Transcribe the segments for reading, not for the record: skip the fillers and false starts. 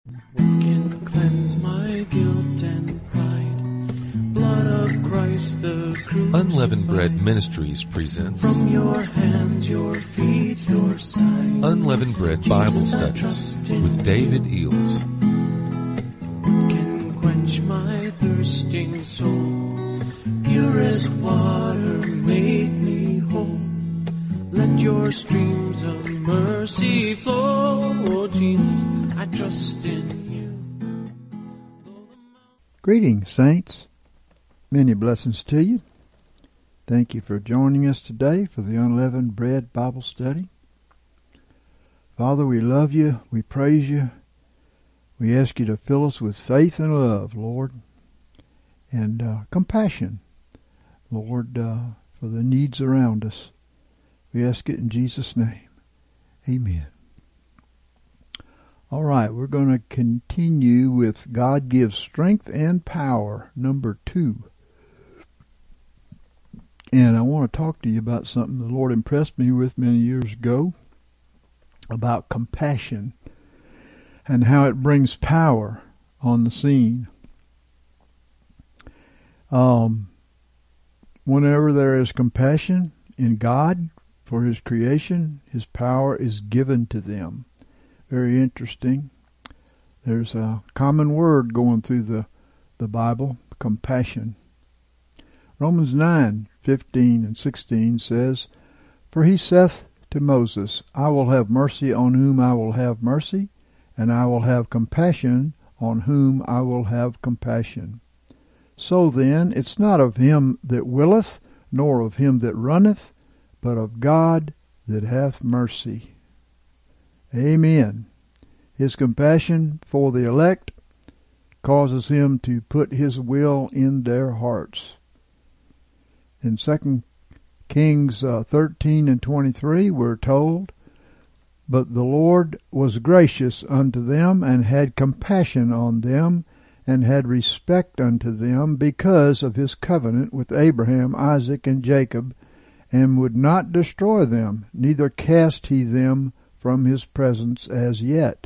What can cleanse my guilt and pride? Blood of Christ the crucified. Unleavened Bread Ministries presents From your hands, your feet, your side. Unleavened Bread Bible Jesus, I Studies trust in with David you. Eels. What can quench my thirsting soul? Purest water make me whole. Let your streams of mercy flow. Oh, Jesus, I trust in you. Greetings, saints. Many blessings to you. Thank you for joining us today for the Unleavened Bread Bible Study. Father, we love you. We praise you. We ask you to fill us with faith and love, Lord, and compassion, Lord, for the needs around us. We ask it in Jesus' name. Amen. All right, we're going to continue with God Gives Strength and Power, number 2. And I want to talk to you about something the Lord impressed me with many years ago, about compassion and how it brings power on the scene. Whenever there is compassion in God for His creation, His power is given to them. Very interesting. There's a common word going through the Bible, compassion. Romans 9:15 and 16 says, For he saith to Moses, I will have mercy on whom I will have mercy, and I will have compassion on whom I will have compassion. So then, it's not of him that willeth, nor of him that runneth, but of God that hath mercy. Amen. His compassion for the elect causes him to put his will in their hearts. In 2 Kings 13 and 23, we're told, But the Lord was gracious unto them, and had compassion on them, and had respect unto them, because of his covenant with Abraham, Isaac, and Jacob, and would not destroy them, neither cast he them from his presence as yet.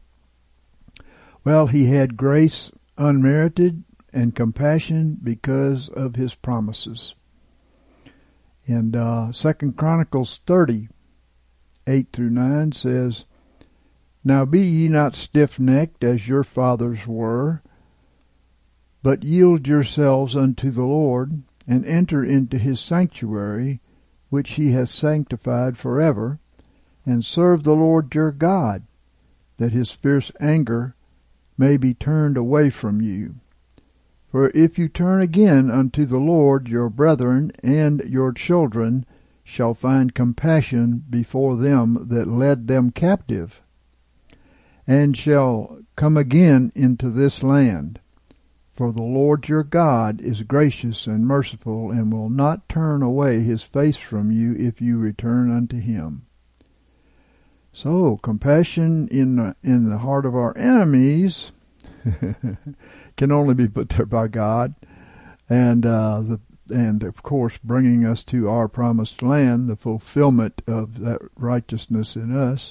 Well, he had grace unmerited and compassion because of his promises. And 2 Chronicles 30, 8-9 says, Now be ye not stiff-necked as your fathers were, but yield yourselves unto the Lord, and enter into his sanctuary, which he hath sanctified forever, and serve the Lord your God, that his fierce anger may be turned away from you. For if you turn again unto the Lord, your brethren and your children shall find compassion before them that led them captive, and shall come again into this land. For the Lord your God is gracious and merciful, and will not turn away his face from you if you return unto him. So, compassion in the heart of our enemies can only be put there by God, and of course bringing us to our promised land, the fulfillment of that righteousness in us.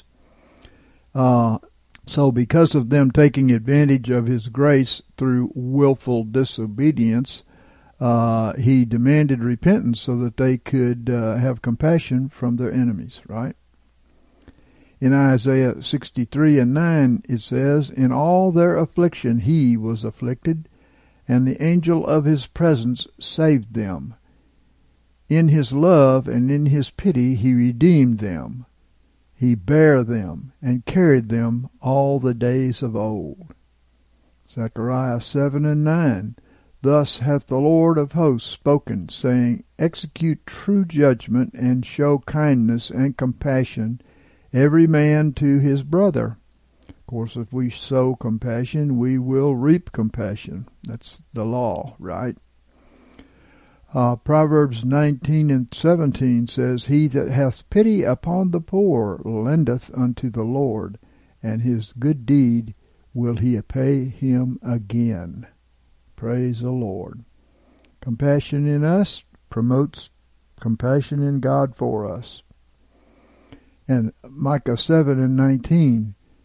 So because of them taking advantage of his grace through willful disobedience, he demanded repentance so that they could have compassion from their enemies, right? In Isaiah 63 and 9 it says, In all their affliction he was afflicted, and the angel of his presence saved them. In his love and in his pity he redeemed them. He bare them and carried them all the days of old. Zechariah 7 and 9, Thus hath the Lord of hosts spoken, saying, Execute true judgment, and show kindness and compassion, every man to his brother. Of course, if we sow compassion, we will reap compassion. That's the law, right? Proverbs 19 and 17 says, He that hath pity upon the poor lendeth unto the Lord, and his good deed will he pay him again. Praise the Lord. Compassion in us promotes compassion in God for us. And Micah 7 and 19,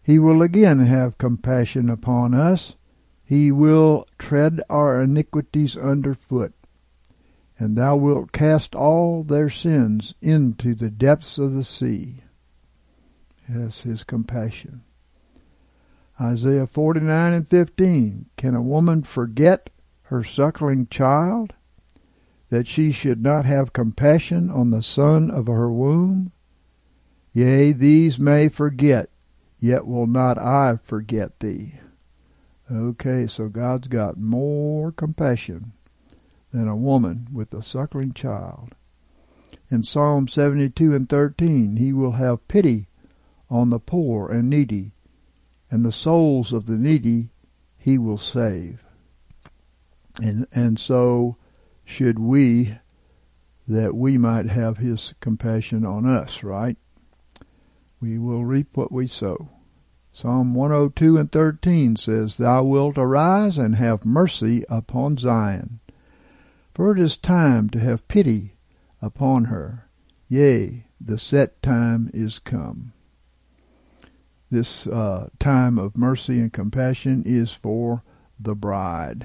He will again have compassion upon us. He will tread our iniquities under foot. And thou wilt cast all their sins into the depths of the sea. Yes, his compassion. Isaiah 49:15. Can a woman forget her suckling child, that she should not have compassion on the son of her womb? Yea, these may forget, yet will not I forget thee. Okay, so God's got more compassion than a woman with a suckling child. In Psalm 72:13, he will have pity on the poor and needy, and the souls of the needy he will save. And so should we, that we might have his compassion on us, right? We will reap what we sow. Psalm 102:13 says, Thou wilt arise and have mercy upon Zion, for it is time to have pity upon her. Yea, the set time is come. This time of mercy and compassion is for the bride.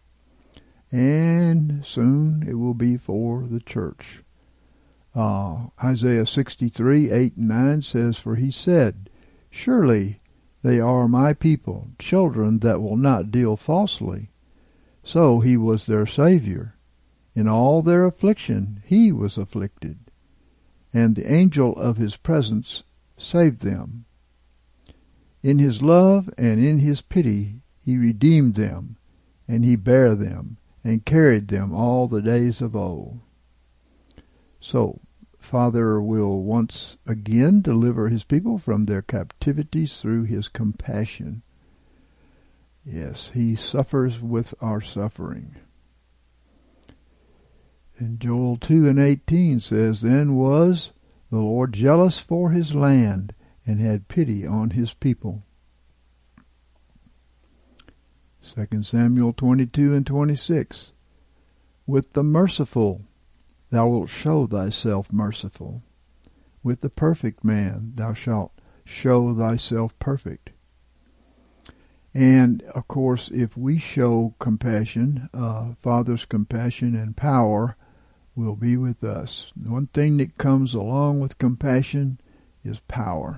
And soon it will be for the church. Isaiah 63:8-9 says, For he said, Surely they are my people, children that will not deal falsely. So he was their Savior. In all their affliction he was afflicted, and the angel of his presence saved them. In his love and in his pity he redeemed them, and he bare them, and carried them all the days of old. So, Father will once again deliver his people from their captivities through his compassion. Yes, he suffers with our suffering. And Joel 2:18 says, Then was the Lord jealous for his land, and had pity on his people. 2 Samuel 22:26. With the merciful thou wilt show thyself merciful. With the perfect man thou shalt show thyself perfect. And, of course, if we show compassion, Father's compassion and power will be with us. One thing that comes along with compassion is power.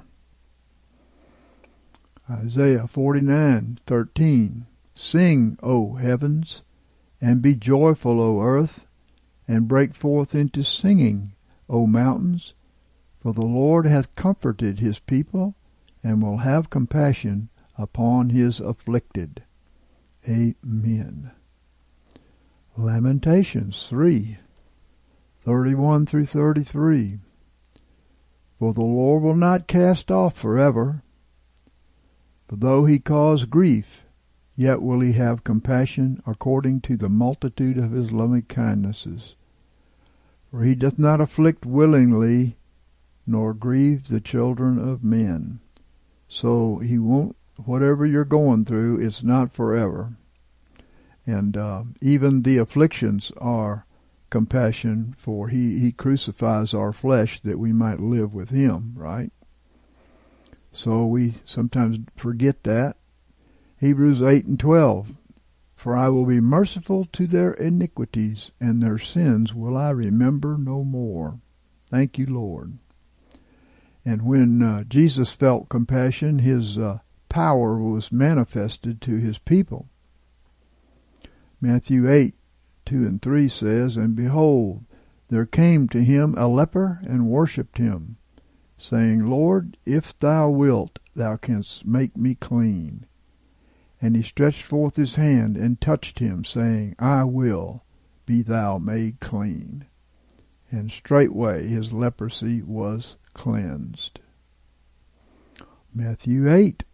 Isaiah 49:13. Sing, O heavens, and be joyful, O earth, and break forth into singing, O mountains, for the Lord hath comforted his people, and will have compassion upon his afflicted. Amen. Lamentations 3:31-33. For the Lord will not cast off forever, for though he cause grief, yet will he have compassion according to the multitude of his loving kindnesses. For he doth not afflict willingly, nor grieve the children of men. So he won't, whatever you're going through, it's not forever. And even the afflictions are compassion, for he crucifies our flesh that we might live with him, right? So we sometimes forget that. Hebrews 8:12, For I will be merciful to their iniquities, and their sins will I remember no more. Thank you, Lord. And when Jesus felt compassion, his power was manifested to his people. Matthew 8:2-3 says, And behold, there came to him a leper, and worshipped him, saying, Lord, if thou wilt, thou canst make me clean. And he stretched forth his hand, and touched him, saying, I will, be thou made clean. And straightway his leprosy was cleansed. Matthew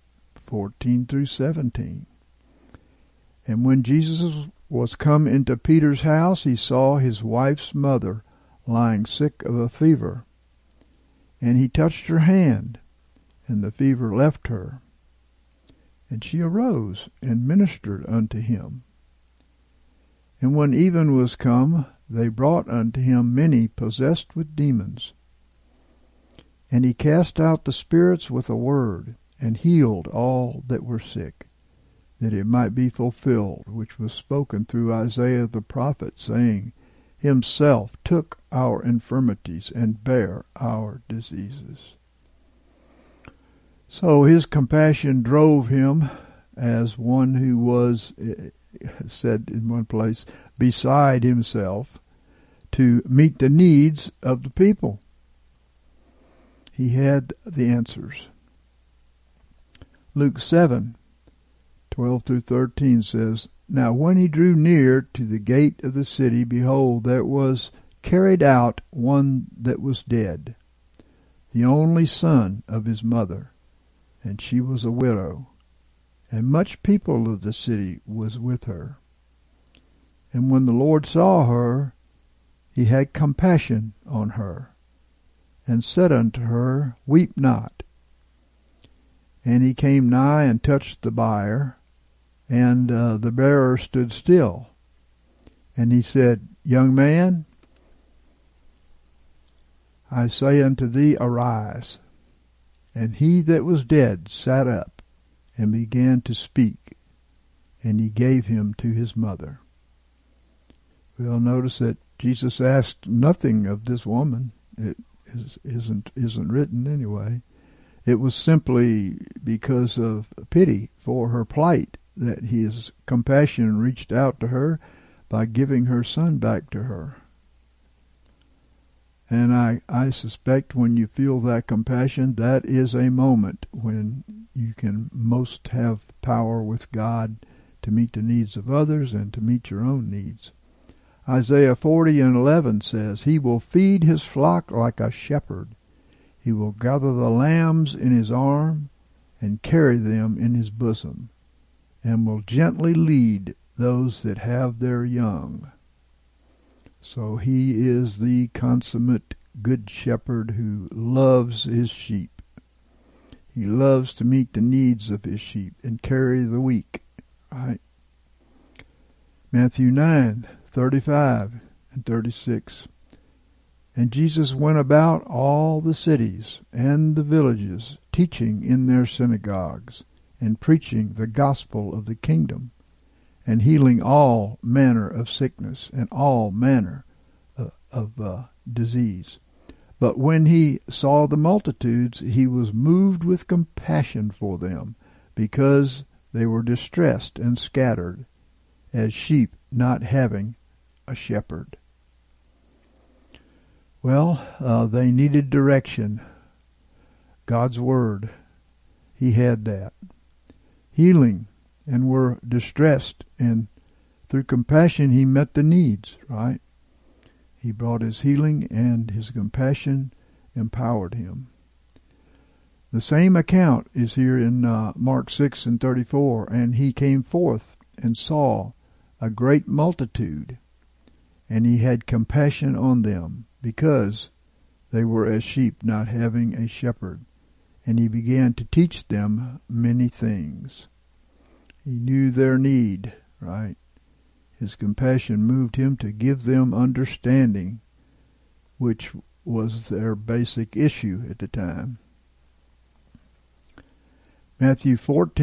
8:14-17. And when Jesus was come into Peter's house, he saw his wife's mother lying sick of a fever. And he touched her hand, and the fever left her. And she arose and ministered unto him. And when even was come, they brought unto him many possessed with demons. And he cast out the spirits with a word, and healed all that were sick, that it might be fulfilled, which was spoken through Isaiah the prophet, saying, Himself took our infirmities and bare our diseases. So his compassion drove him as one who was, said in one place, beside himself, to meet the needs of the people. He had the answers. Luke 7:12-13 says, Now when he drew near to the gate of the city, behold, there was carried out one that was dead, the only son of his mother, and she was a widow, and much people of the city was with her. And when the Lord saw her, he had compassion on her, and said unto her, Weep not. And he came nigh and touched the bier, and the bearer stood still. And he said, Young man, I say unto thee, arise. And he that was dead sat up, and began to speak, and he gave him to his mother. We'll notice that Jesus asked nothing of this woman. It isn't written anyway. It was simply because of pity for her plight that his compassion reached out to her by giving her son back to her. And I suspect when you feel that compassion, that is a moment when you can most have power with God to meet the needs of others and to meet your own needs. Isaiah 40:11 says, He will feed his flock like a shepherd. He will gather the lambs in his arm and carry them in his bosom, and will gently lead those that have their young. So he is the consummate good shepherd who loves his sheep. He loves to meet the needs of his sheep and carry the weak. Right? Matthew 9:35-36. And Jesus went about all the cities and the villages, teaching in their synagogues, and preaching the gospel of the kingdom, and healing all manner of sickness and all manner of disease. But when he saw the multitudes, he was moved with compassion for them, because they were distressed and scattered, as sheep not having a shepherd. Well, they needed direction. God's Word. He had that. Healing, and were distressed, and through compassion he met the needs, right? He brought his healing, and his compassion empowered him. The same account is here in Mark 6:34. And he came forth and saw a great multitude, and he had compassion on them, because they were as sheep not having a shepherd. And he began to teach them many things. He knew their need, right? His compassion moved him to give them understanding, which was their basic issue at the time. Matthew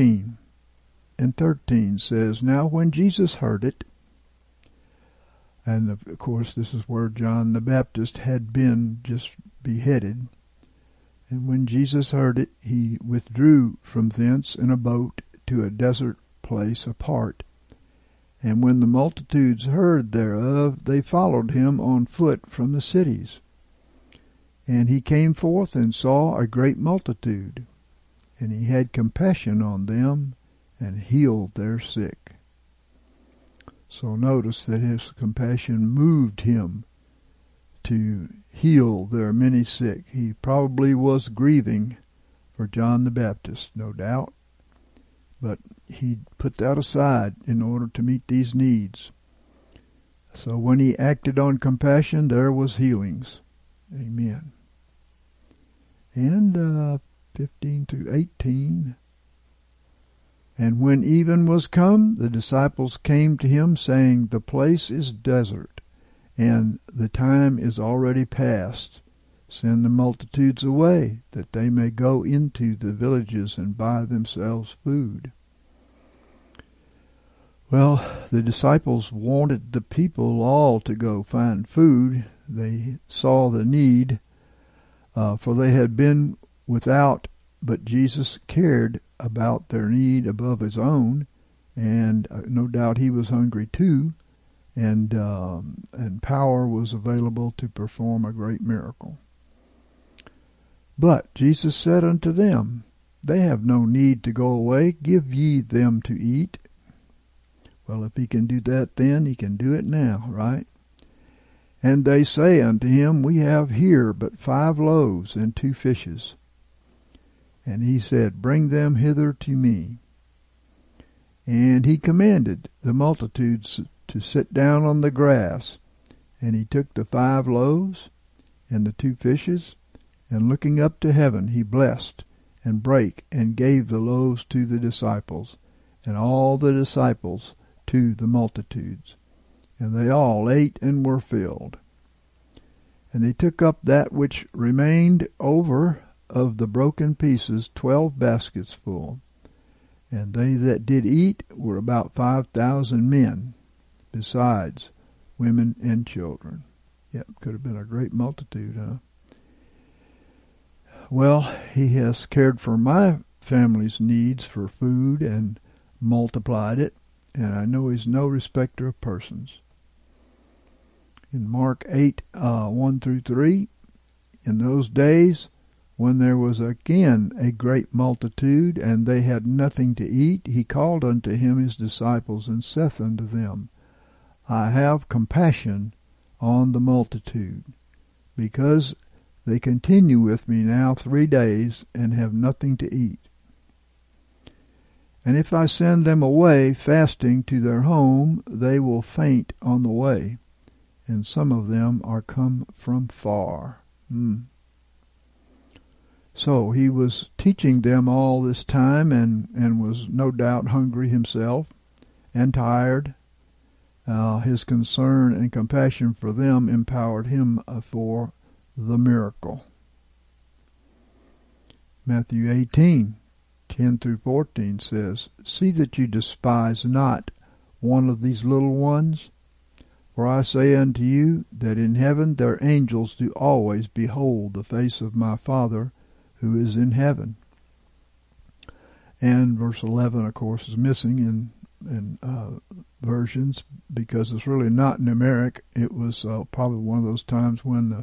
14:13 says, Now when Jesus heard it, and of course this is where John the Baptist had been just beheaded, and when Jesus heard it, he withdrew from thence in a boat to a desert place apart. And when the multitudes heard thereof, they followed him on foot from the cities. And he came forth and saw a great multitude, and he had compassion on them, and healed their sick. So notice that his compassion moved him to heal their many sick. He probably was grieving for John the Baptist, no doubt, but he put that aside in order to meet these needs. So when he acted on compassion, there was healings. Amen. And 15-18. And when even was come, the disciples came to him, saying, The place is desert, and the time is already past. Send the multitudes away, that they may go into the villages and buy themselves food. Well, the disciples wanted the people all to go find food. They saw the need, for they had been without, but Jesus cared about their need above his own, and no doubt he was hungry too, and power was available to perform a great miracle. But Jesus said unto them, They have no need to go away. Give ye them to eat. Well, if he can do that then, he can do it now, right? And they say unto him, We have here but 5 loaves and 2 fishes. And he said, Bring them hither to me. And he commanded the multitudes to sit down on the grass. And he took the 5 loaves and the 2 fishes, and looking up to heaven, he blessed, and brake, and gave the loaves to the disciples, and all the disciples to the multitudes. And they all ate and were filled. And they took up that which remained over of the broken pieces, 12 baskets full. And they that did eat were about 5,000 men, besides women and children. Yep, could have been a great multitude, huh? Well, he has cared for my family's needs for food and multiplied it, and I know he's no respecter of persons. In Mark 8, 1 through 3, in those days when there was again a great multitude, and they had nothing to eat, he called unto him his disciples, and saith unto them, I have compassion on the multitude, because they continue with me now 3 days, and have nothing to eat. And if I send them away fasting to their home, they will faint on the way, and some of them are come from far. So he was teaching them all this time, and was no doubt hungry himself, and tired. His concern and compassion for them empowered him for the miracle. Matthew 18, 10 through 14 says, See that you despise not one of these little ones, for I say unto you that in heaven their angels do always behold the face of my Father who is in heaven. And verse 11, of course, is missing in versions because it's really not numeric. It was probably one of those times when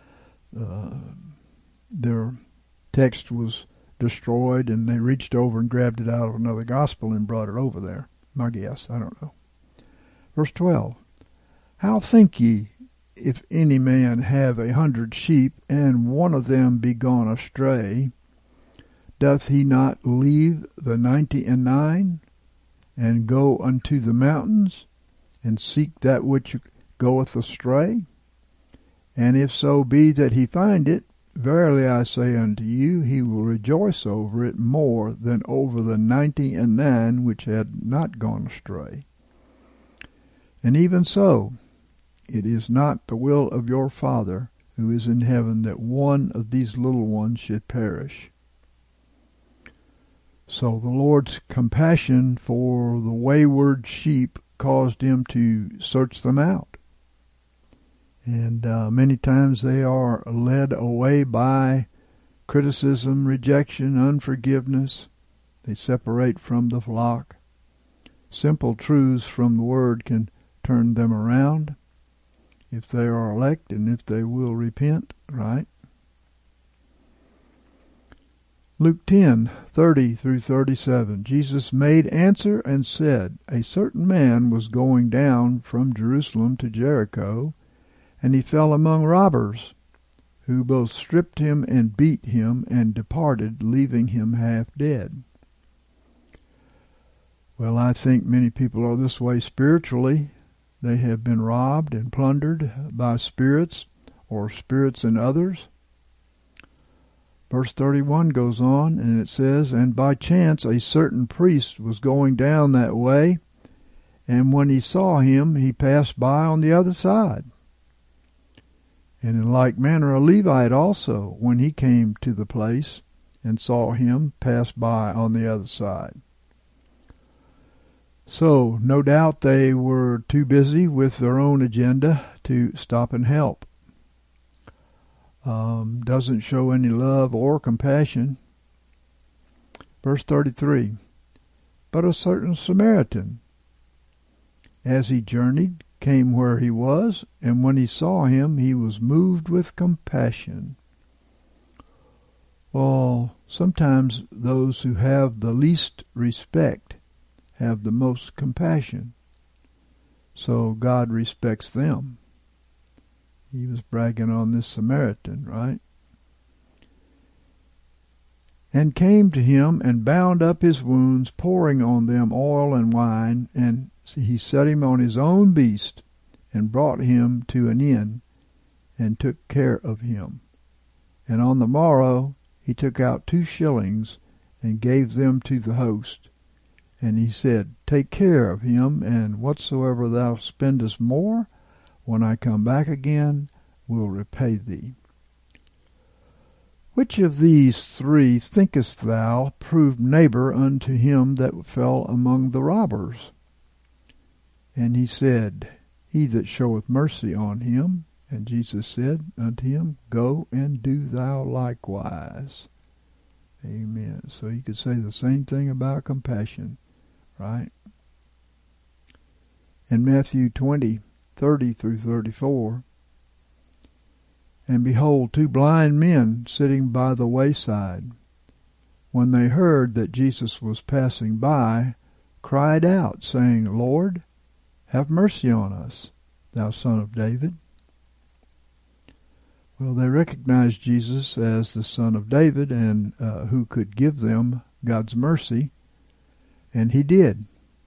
their text was destroyed and they reached over and grabbed it out of another gospel and brought it over there. My guess, I don't know. Verse 12, How think ye, if any man have 100 sheep, and one of them be gone astray, doth he not leave the 99, and go unto the mountains, and seek that which goeth astray? And if so be that he find it, verily I say unto you, he will rejoice over it more than over the 99 which had not gone astray. And even so, it is not the will of your Father who is in heaven that one of these little ones should perish. So the Lord's compassion for the wayward sheep caused him to search them out. And many times they are led away by criticism, rejection, unforgiveness. They separate from the flock. Simple truths from the Word can turn them around if they are elect and if they will repent, right? Luke 10, 30 through 37. Jesus made answer and said, A certain man was going down from Jerusalem to Jericho, and he fell among robbers, who both stripped him and beat him, and departed, leaving him half dead. Well, I think many people are this way spiritually. They have been robbed and plundered by spirits, or spirits in others. Verse 31 goes on, and it says, And by chance a certain priest was going down that way, and when he saw him, he passed by on the other side. And in like manner a Levite also, when he came to the place and saw him, passed by on the other side. So, no doubt they were too busy with their own agenda to stop and help. Doesn't show any love or compassion. Verse 33, but a certain Samaritan, as he journeyed, came where he was, and when he saw him, he was moved with compassion. Well, sometimes those who have the least respect have the most compassion. So God respects them. He was bragging on this Samaritan, right? And came to him and bound up his wounds, pouring on them oil and wine, and he set him on his own beast, and brought him to an inn, and took care of him. And on the morrow he took out 2 shillings, and gave them to the host. And he said, take care of him, and whatsoever thou spendest more, when I come back again, will repay thee. Which of these 3 thinkest thou proved neighbor unto him that fell among the robbers? And he said, he that showeth mercy on him. And Jesus said unto him, go and do thou likewise. Amen. So you could say the same thing about compassion, right? In Matthew 20:30 through 34, and behold, 2 blind men sitting by the wayside, when they heard that Jesus was passing by, cried out, saying, Lord, have mercy on us, thou Son of David. Well, they recognized Jesus as the Son of David and who could give them God's mercy, and he did.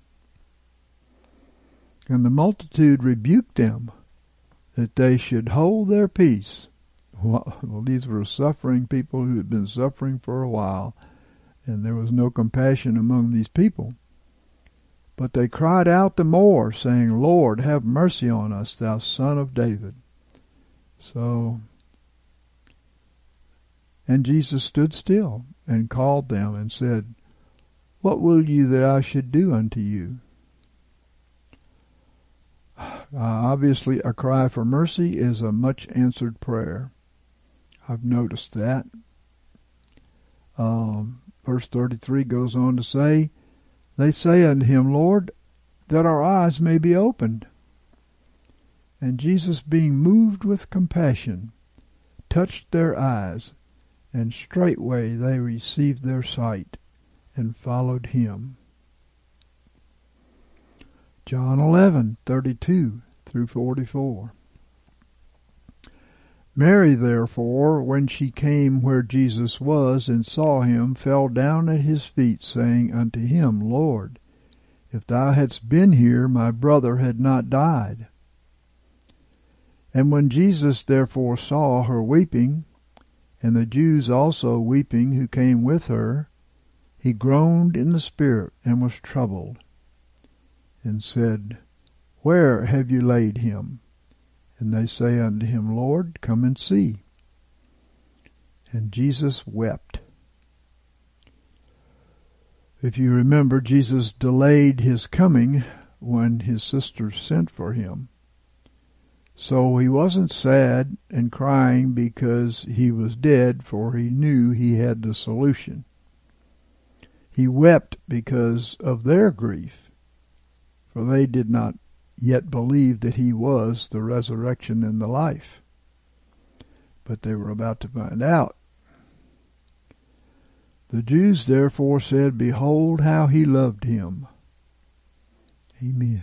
And the multitude rebuked them that they should hold their peace. Well, these were suffering people who had been suffering for a while, and there was no compassion among these people. But they cried out the more, saying, Lord, have mercy on us, thou Son of David. So, and Jesus stood still and called them and said, what will you that I should do unto you? Obviously, a cry for mercy is a much answered prayer. I've noticed that. Verse 33 goes on to say, they say unto him, Lord, that our eyes may be opened. And Jesus, being moved with compassion, touched their eyes, and straightway they received their sight, and followed him. John 11:32 through 44. Mary, therefore, when she came where Jesus was, and saw him, fell down at his feet, saying unto him, Lord, if thou hadst been here, my brother had not died. And when Jesus therefore saw her weeping, and the Jews also weeping who came with her, he groaned in the spirit, and was troubled, and said, where have you laid him? And they say unto him, Lord, come and see. And Jesus wept. If you remember, Jesus delayed his coming when his sisters sent for him. So he wasn't sad and crying because he was dead, for he knew he had the solution. He wept because of their grief, for they did not yet believe that he was the resurrection and the life. But they were about to find out. The Jews therefore said, behold how he loved him. Amen.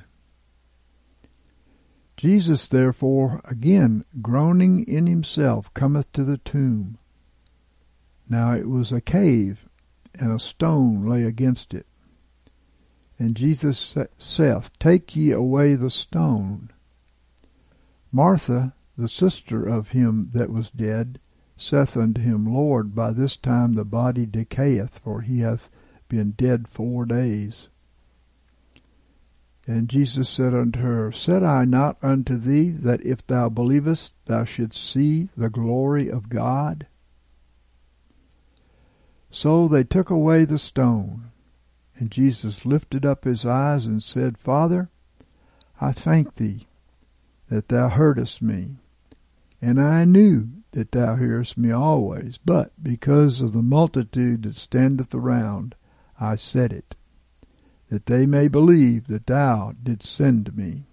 Jesus therefore, again groaning in himself, cometh to the tomb. Now it was a cave, and a stone lay against it. And Jesus saith, take ye away the stone. Martha, the sister of him that was dead, saith unto him, Lord, by this time the body decayeth, for he hath been dead 4 days. And Jesus said unto her, Said I not unto thee that if thou believest, thou shouldst see the glory of God? So they took away the stone. And Jesus lifted up his eyes and said, Father, I thank thee that thou heardest me. And I knew that thou hearest me always, but because of the multitude that standeth around, I said it, that they may believe that thou didst send me.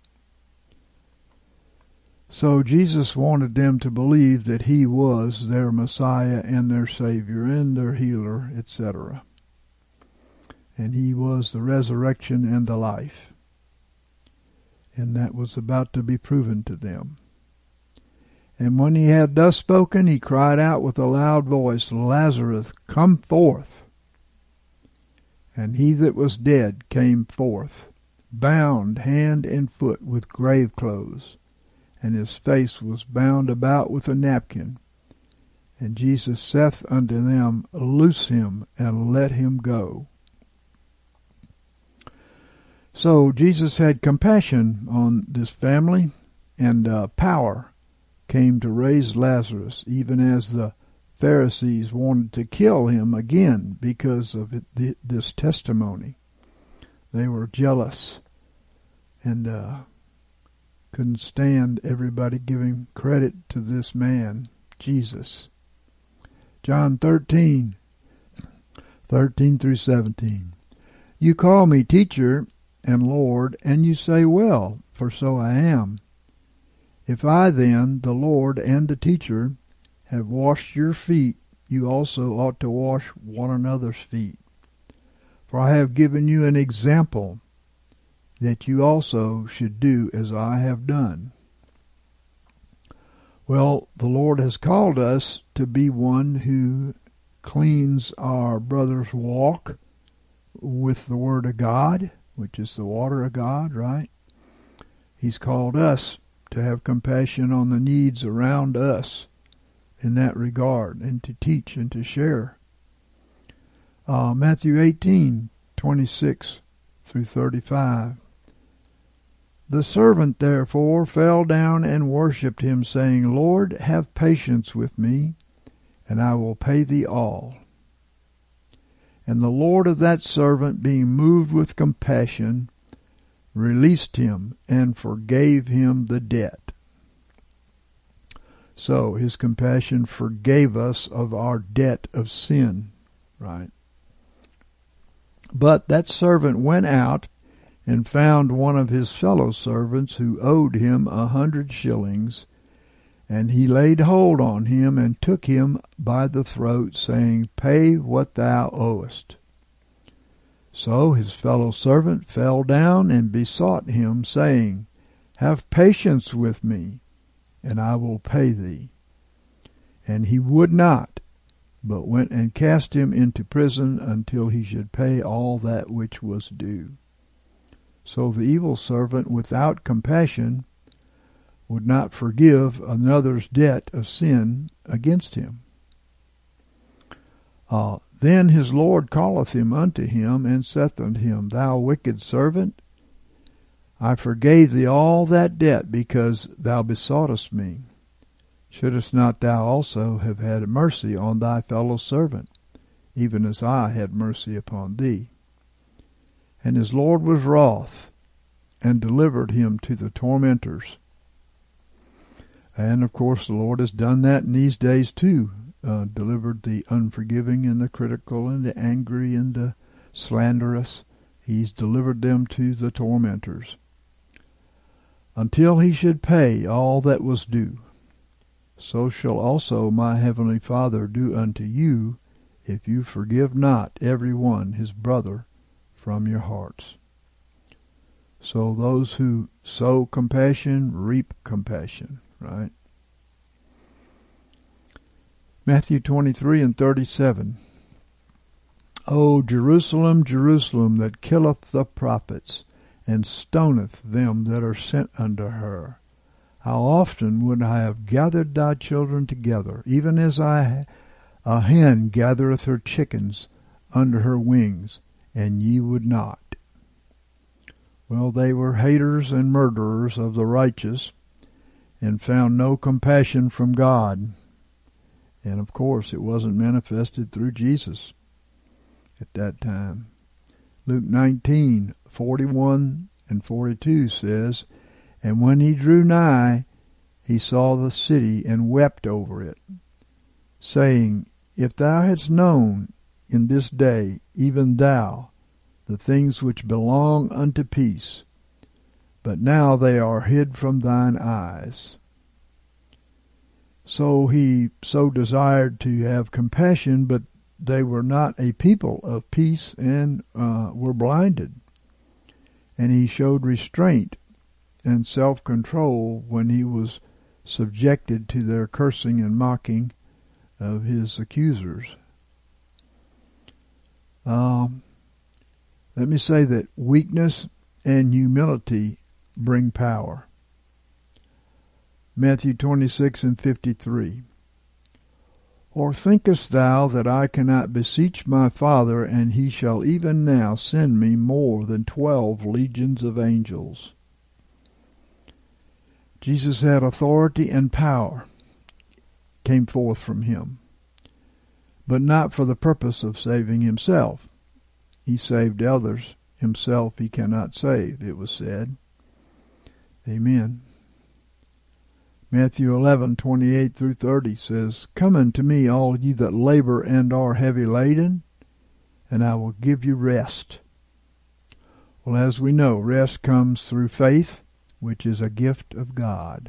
So Jesus wanted them to believe that he was their Messiah and their Savior and their healer, etc. And he was the resurrection and the life. And that was about to be proven to them. And when he had thus spoken, he cried out with a loud voice, Lazarus, come forth. And he that was dead came forth, bound hand and foot with grave clothes, and his face was bound about with a napkin. And Jesus saith unto them, Loose him, and let him go. So Jesus had compassion on this family, and power came to raise Lazarus, even as the Pharisees wanted to kill him again because of this testimony. They were jealous and couldn't stand everybody giving credit to this man, Jesus. John 13 through 17. You call me teacher and Lord, and you say, Well, for so I am. If I then, the Lord and the teacher, have washed your feet, you also ought to wash one another's feet. For I have given you an example, that you also should do as I have done. Well, the Lord has called us to be one who cleans our brother's walk with the Word of God, which is the water of God, right? He's called us to have compassion on the needs around us in that regard, and to teach and to share. Matthew 18:26 through 35. The servant therefore fell down and worshipped him, saying, Lord, have patience with me, and I will pay thee all. And the Lord of that servant, being moved with compassion, released him and forgave him the debt. So his compassion forgave us of our debt of sin, right? But that servant went out and found one of his fellow servants who owed him 100 shillings, and he laid hold on him and took him by the throat, saying, Pay what thou owest. So his fellow servant fell down and besought him, saying, Have patience with me, and I will pay thee. And he would not, but went and cast him into prison until he should pay all that which was due. So the evil servant, without compassion, would not forgive another's debt of sin against him. Then his Lord calleth him unto him, and saith unto him, Thou wicked servant, I forgave thee all that debt, because thou besoughtest me. Shouldest not thou also have had mercy on thy fellow servant, even as I had mercy upon thee? And his Lord was wroth, and delivered him to the tormentors. And of course the Lord has done that in these days too, delivered the unforgiving and the critical and the angry and the slanderous. He's delivered them to the tormentors, until he should pay all that was due. So shall also my heavenly Father do unto you, if you forgive not every one his brother from your hearts. So those who sow compassion reap compassion, right? Matthew 23:37. O Jerusalem, Jerusalem, that killeth the prophets, and stoneth them that are sent unto her. How often would I have gathered thy children together, even as a hen gathereth her chickens under her wings, and ye would not. Well, they were haters and murderers of the righteous and found no compassion from God. And of course, it wasn't manifested through Jesus at that time. Luke 19:41 and 42 says, "And when he drew nigh, he saw the city and wept over it, saying, If thou hadst known in this day, even thou, the things which belong unto peace, but now they are hid from thine eyes." So he so desired to have compassion, but they were not a people of peace and were blinded. And he showed restraint and self-control when he was subjected to their cursing and mocking of his accusers. Let me say that weakness and humility bring power. Matthew 26:53. "Or thinkest thou that I cannot beseech my Father, and he shall even now send me more than 12 legions of angels?" Jesus had authority and power came forth from him, but not for the purpose of saving himself. He saved others. Himself he cannot save, it was said. Amen. Matthew 11:28 through 30 says, "Come unto me, all ye that labor and are heavy laden, and I will give you rest." Well, as we know, rest comes through faith, which is a gift of God.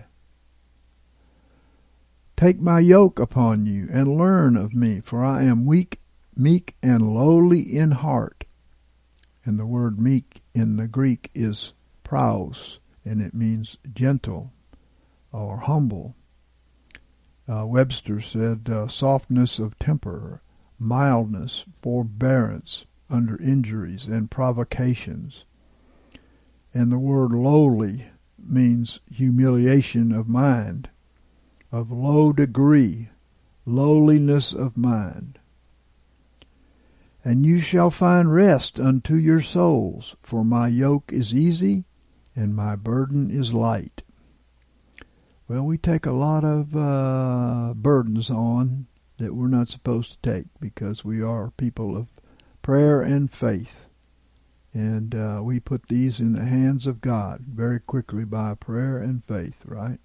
"Take my yoke upon you, and learn of me, for I am meek and lowly in heart." And the word meek in the Greek is praus, and it means gentle or humble. Webster said softness of temper, mildness, forbearance under injuries and provocations. And the word lowly means humiliation of mind, of low degree, lowliness of mind. "And you shall find rest unto your souls, for my yoke is easy and my burden is light." Well, we take a lot of burdens on that we're not supposed to take because we are people of prayer and faith. And we put these in the hands of God very quickly by prayer and faith, right?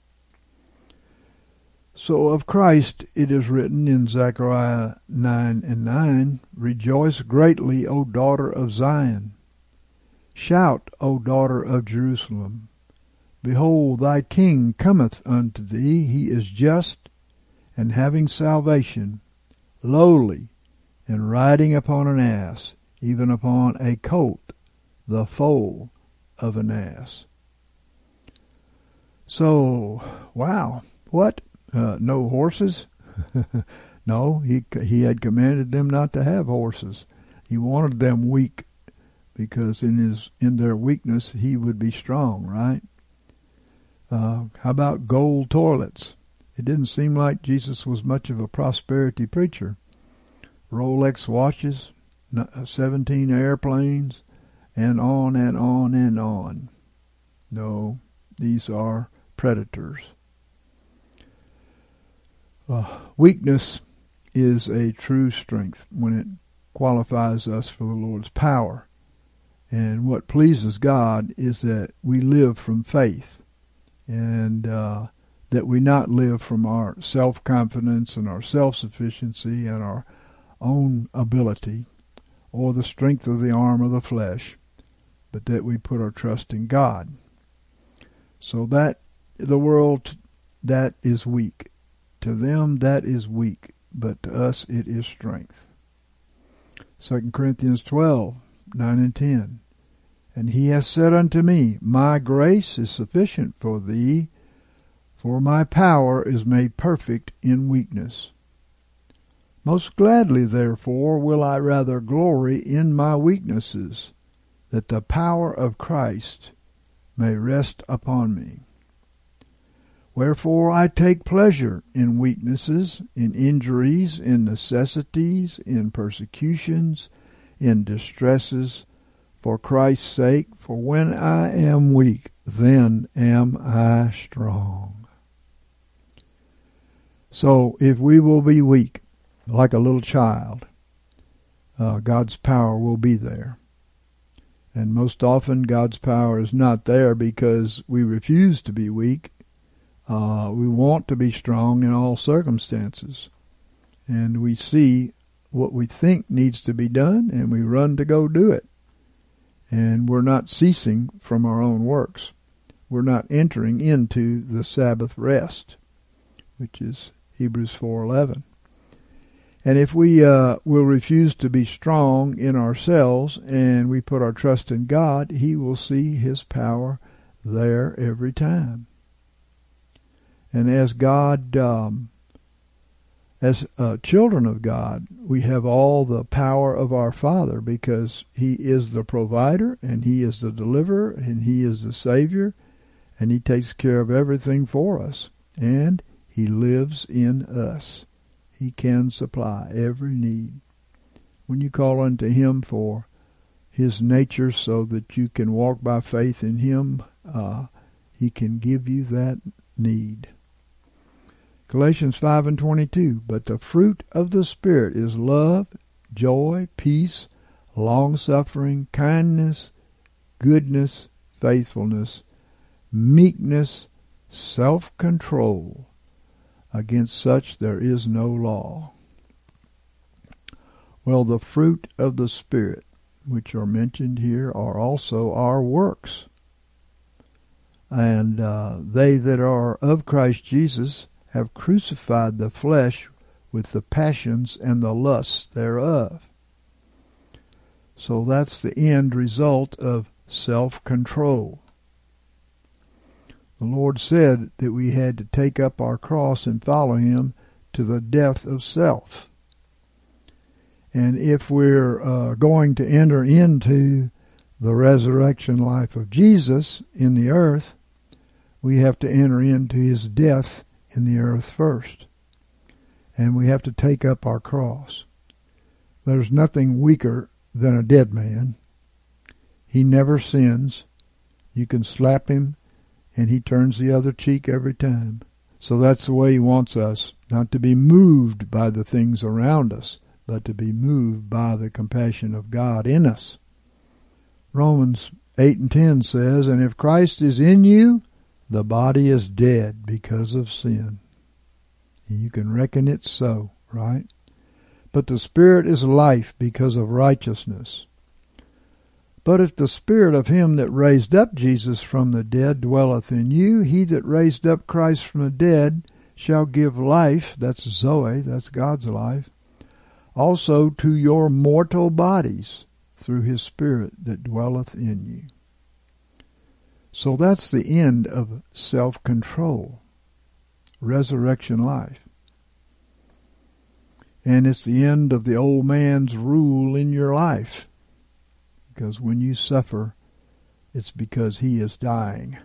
So of Christ it is written in Zechariah 9:9, "Rejoice greatly, O daughter of Zion. Shout, O daughter of Jerusalem. Behold, thy king cometh unto thee. He is just, and having salvation, lowly, and riding upon an ass, even upon a colt, the foal of an ass." So, wow, what? No horses? No, he had commanded them not to have horses. He wanted them weak, because in their weakness he would be strong, right? How about gold toilets? It didn't seem like Jesus was much of a prosperity preacher. Rolex watches, 17 airplanes, and on and on and on. No, these are predators. Weakness is a true strength when it qualifies us for the Lord's power. And what pleases God is that we live from faith, and that we not live from our self-confidence and our self-sufficiency and our own ability or the strength of the arm of the flesh, but that we put our trust in God. So that the world, that is weak. To them that is weak, but to us it is strength. 2 Corinthians 12:9 and 10. "And he has said unto me, My grace is sufficient for thee, for my power is made perfect in weakness. Most gladly, therefore, will I rather glory in my weaknesses, that the power of Christ may rest upon me. Wherefore I take pleasure in weaknesses, in injuries, in necessities, in persecutions, in distresses, for Christ's sake, for when I am weak, then am I strong. So if we will be weak, like a little child, God's power will be there. And most often God's power is not there because we refuse to be weak. We want to be strong in all circumstances. And we see what we think needs to be done, and we run to go do it. And we're not ceasing from our own works. We're not entering into the Sabbath rest, which is Hebrews 4:11. And if we will refuse to be strong in ourselves and we put our trust in God, He will see His power there every time. And as God, as children of God, we have all the power of our Father because He is the provider and He is the deliverer and He is the Savior, and He takes care of everything for us, and He lives in us. He can supply every need. When you call unto Him for His nature so that you can walk by faith in Him, He can give you that need. Galatians 5:22, but the fruit of the Spirit is love, joy, peace, long-suffering, kindness, goodness, faithfulness, meekness, self-control. Against such there is no law. Well, the fruit of the Spirit, which are mentioned here, are also our works. And they that are of Christ Jesus have crucified the flesh with the passions and the lusts thereof. So that's the end result of self-control. The Lord said that we had to take up our cross and follow Him to the death of self. And if we're going to enter into the resurrection life of Jesus in the earth, we have to enter into His death in the earth first. And we have to take up our cross. There's nothing weaker than a dead man. He never sins. You can slap him and he turns the other cheek every time. So that's the way He wants us, not to be moved by the things around us, but to be moved by the compassion of God in us. Romans 8:10 says, and if Christ is in you, the body is dead because of sin. And you can reckon it so, right? But the Spirit is life because of righteousness. But if the Spirit of Him that raised up Jesus from the dead dwelleth in you, He that raised up Christ from the dead shall give life, that's Zoe, that's God's life, also to your mortal bodies through His Spirit that dwelleth in you. So that's the end of self-control, resurrection life. And it's the end of the old man's rule in your life. Because when you suffer, it's because he is dying.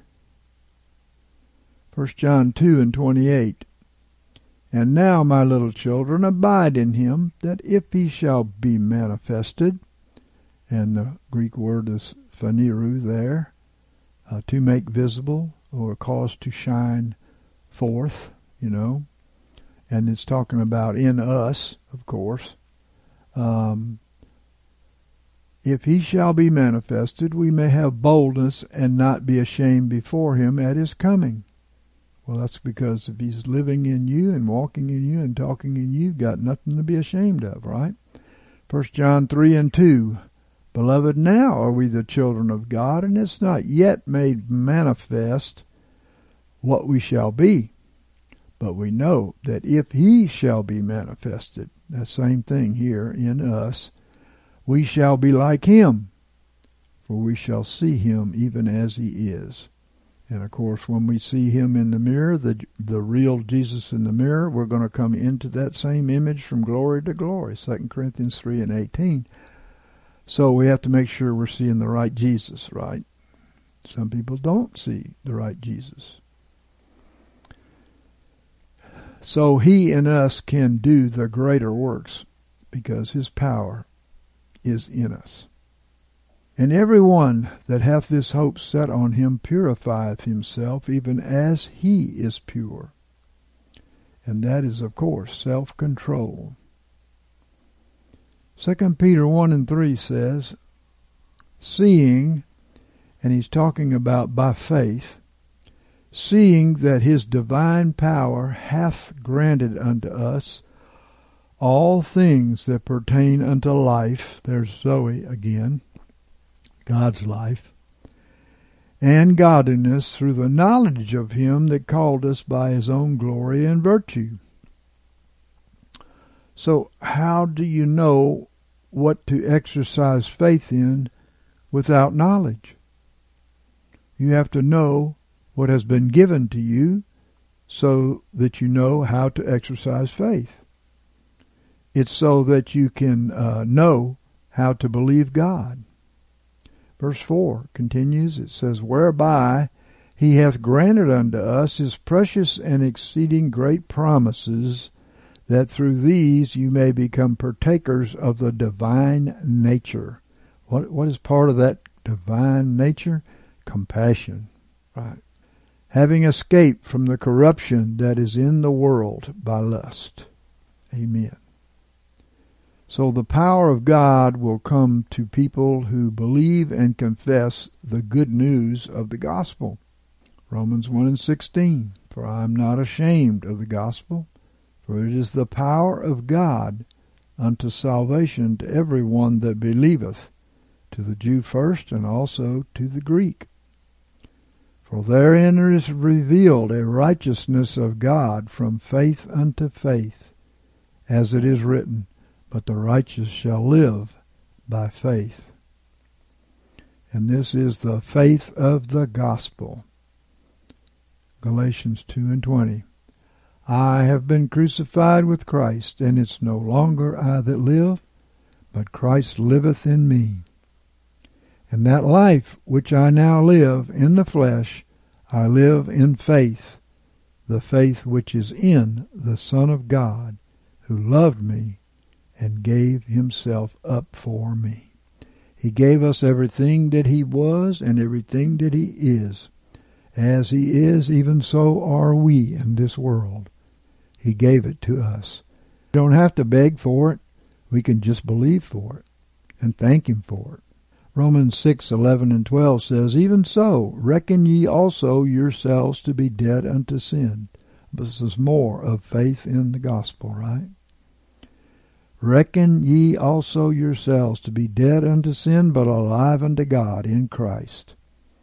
1 John 2:28. And now, my little children, abide in Him, that if He shall be manifested, and the Greek word is phaneru there, to make visible or cause to shine forth, and it's talking about in us, of course. If He shall be manifested, we may have boldness and not be ashamed before Him at His coming. Well, that's because if He's living in you and walking in you and talking in you, you've got nothing to be ashamed of, right? 1 John 3:2, Beloved, now are we the children of God, and it's not yet made manifest what we shall be. But we know that if He shall be manifested, that same thing here in us, we shall be like Him, for we shall see Him even as He is. And of course, when we see Him in the mirror, the real Jesus in the mirror, we're going to come into that same image from glory to glory, 2 Corinthians 3:18. So we have to make sure we're seeing the right Jesus, right? Some people don't see the right Jesus. So He in us can do the greater works because His power is in us. And every one that hath this hope set on him purifieth himself, even as he is pure. And that is, of course, self-control. 2 Peter 1:3 says, seeing, and he's talking about by faith, seeing that his divine power hath granted unto us all things that pertain unto life, there's Zoe again, God's life, and godliness through the knowledge of him that called us by his own glory and virtue. So how do you know what to exercise faith in without knowledge? You have to know what has been given to you so that you know how to exercise faith. It's so that you can know how to believe God. Verse 4 continues, it says, whereby he hath granted unto us his precious and exceeding great promises, that through these you may become partakers of the divine nature. What is part of that divine nature? Compassion. Right. Having escaped from the corruption that is in the world by lust. Amen. So the power of God will come to people who believe and confess the good news of the gospel. Romans 1:16, for I am not ashamed of the gospel, for it is the power of God unto salvation to every one that believeth, to the Jew first and also to the Greek. For therein is revealed a righteousness of God from faith unto faith, as it is written, but the righteous shall live by faith. And this is the faith of the gospel. Galatians 2:20. I have been crucified with Christ, and it's no longer I that live, but Christ liveth in me. And that life which I now live in the flesh, I live in faith, the faith which is in the Son of God, who loved me and gave himself up for me. He gave us everything that he was and everything that he is. As he is, even so are we in this world. He gave it to us. We don't have to beg for it. We can just believe for it and thank him for it. Romans 6:11 and 12 says, even so, reckon ye also yourselves to be dead unto sin. This is more of faith in the gospel, right? Reckon ye also yourselves to be dead unto sin, but alive unto God in Christ.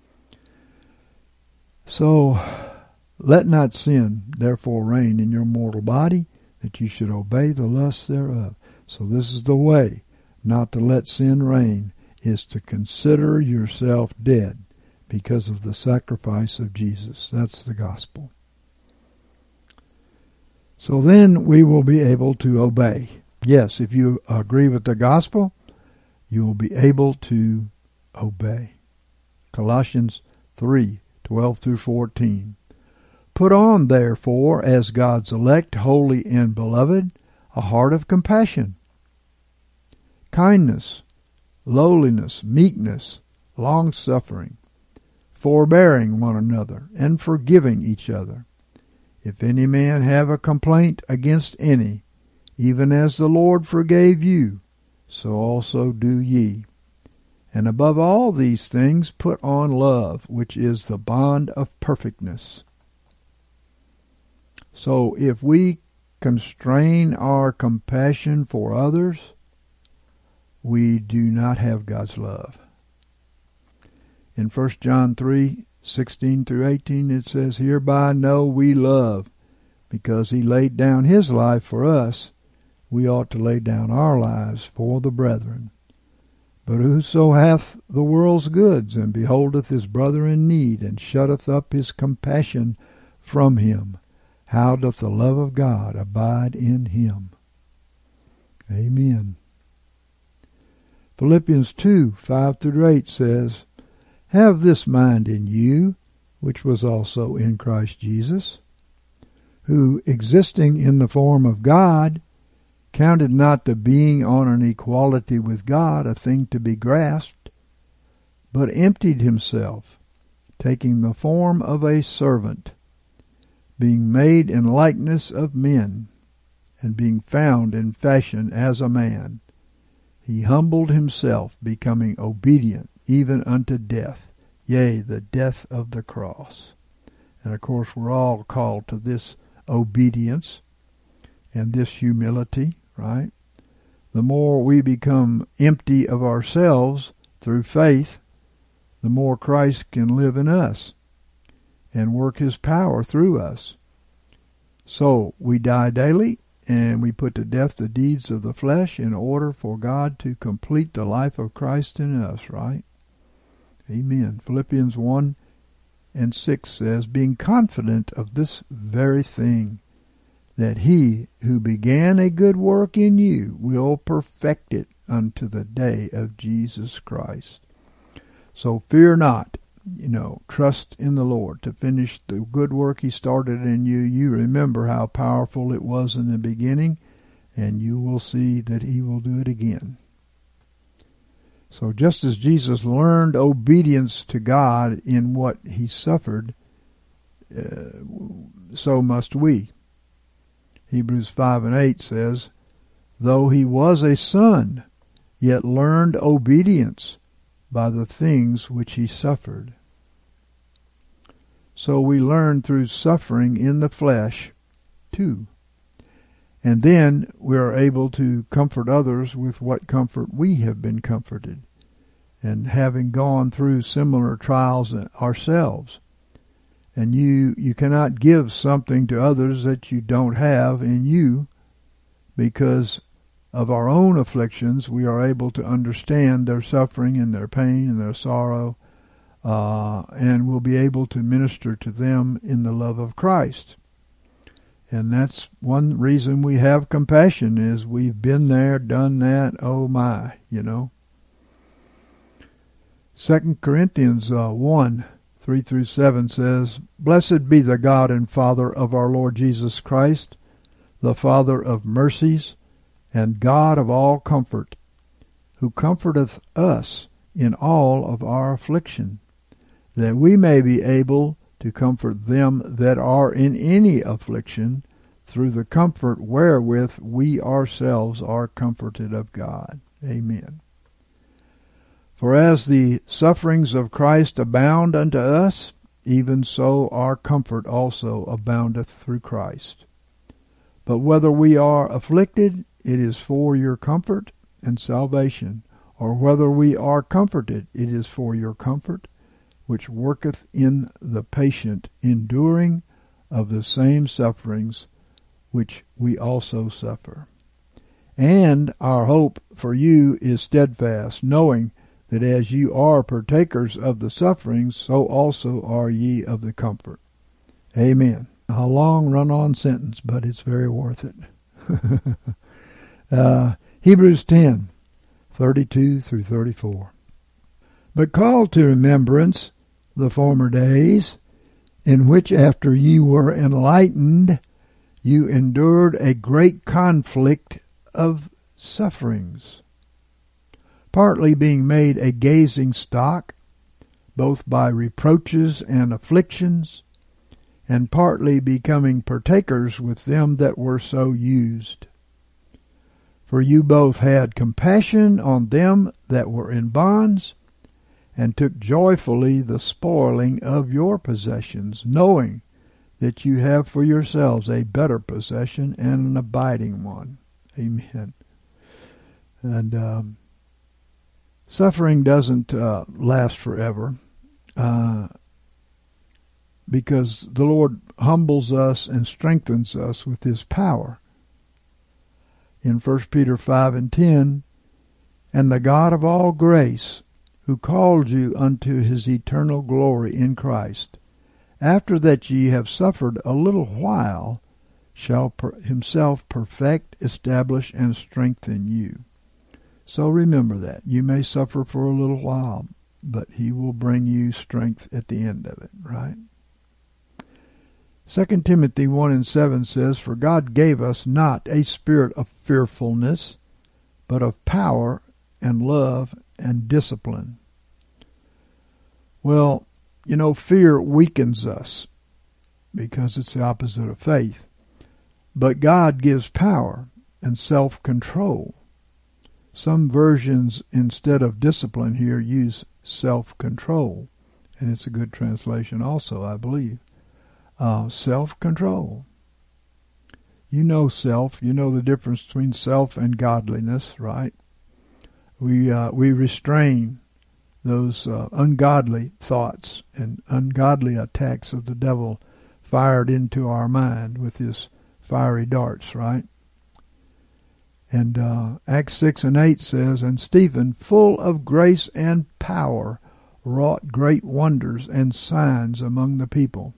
So, let not sin therefore reign in your mortal body, that you should obey the lusts thereof. So this is the way not to let sin reign, is to consider yourself dead because of the sacrifice of Jesus. That's the gospel. So then we will be able to obey. Yes, if you agree with the gospel, you will be able to obey. Colossians 3:12-14. Put on, therefore, as God's elect, holy and beloved, a heart of compassion, kindness, lowliness, meekness, long-suffering, forbearing one another, and forgiving each other. If any man have a complaint against any, even as the Lord forgave you, so also do ye. And above all these things put on love, which is the bond of perfectness. So if we constrain our compassion for others, we do not have God's love. In 1 John 3:16-18 it says, hereby know we love, because he laid down his life for us. We ought to lay down our lives for the brethren. But whoso hath the world's goods, and beholdeth his brother in need, and shutteth up his compassion from him, how doth the love of God abide in him? Amen. Philippians 2:5-8 says, have this mind in you, which was also in Christ Jesus, who, existing in the form of God, counted not the being on an equality with God a thing to be grasped, but emptied himself, taking the form of a servant, being made in likeness of men, and being found in fashion as a man. He humbled himself, becoming obedient even unto death, yea, the death of the cross. And of course we're all called to this obedience and this humility, right? The more we become empty of ourselves through faith, the more Christ can live in us and work his power through us. So we die daily, and we put to death the deeds of the flesh in order for God to complete the life of Christ in us, right? Amen. Philippians 1:6 says, being confident of this very thing, that he who began a good work in you will perfect it unto the day of Jesus Christ. So fear not, trust in the Lord to finish the good work he started in you. You remember how powerful it was in the beginning, and you will see that he will do it again. So just as Jesus learned obedience to God in what he suffered, so must we. Hebrews 5:8 says, though he was a son, yet learned obedience by the things which he suffered. So we learn through suffering in the flesh too. And then we are able to comfort others with what comfort we have been comforted, and having gone through similar trials ourselves. And you cannot give something to others that you don't have in you, because of our own afflictions we are able to understand their suffering and their pain and their sorrow, and will be able to minister to them in the love of Christ. And that's one reason we have compassion, is we've been there, done that, oh my, 2 Corinthians 1:3-7 says, blessed be the God and Father of our Lord Jesus Christ, the Father of mercies, and God of all comfort, who comforteth us in all of our affliction, that we may be able to comfort them that are in any affliction, through the comfort wherewith we ourselves are comforted of God. Amen. For as the sufferings of Christ abound unto us, even so our comfort also aboundeth through Christ. But whether we are afflicted, it is for your comfort and salvation, or whether we are comforted, it is for your comfort, which worketh in the patient enduring of the same sufferings which we also suffer. And our hope for you is steadfast, knowing that as you are partakers of the sufferings, so also are ye of the comfort. Amen. A long run-on sentence, but it's very worth it. Hebrews 10:32-34. But call to remembrance the former days, in which after ye were enlightened, you endured a great conflict of sufferings, partly being made a gazing stock, both by reproaches and afflictions, and partly becoming partakers with them that were so used. For you both had compassion on them that were in bonds, and took joyfully the spoiling of your possessions, knowing that you have for yourselves a better possession and an abiding one. Amen. And suffering doesn't last forever, because the Lord humbles us and strengthens us with his power. In 1 Peter 5:10, and the God of all grace, who called you unto his eternal glory in Christ, after that ye have suffered a little while, shall himself perfect, establish, and strengthen you. So remember that. You may suffer for a little while, but he will bring you strength at the end of it, right? 2 Timothy 1:7 says, for God gave us not a spirit of fearfulness, but of power and love and discipline. Well, fear weakens us because it's the opposite of faith. But God gives power and self-control. Some versions, instead of discipline here, use self-control. And it's a good translation also, I believe. Self-control. You know self. You know the difference between self and godliness, right? We restrain those ungodly thoughts and ungodly attacks of the devil fired into our mind with his fiery darts, right? And Acts 6 and 8 says, "And Stephen, full of grace and power, wrought great wonders and signs among the people."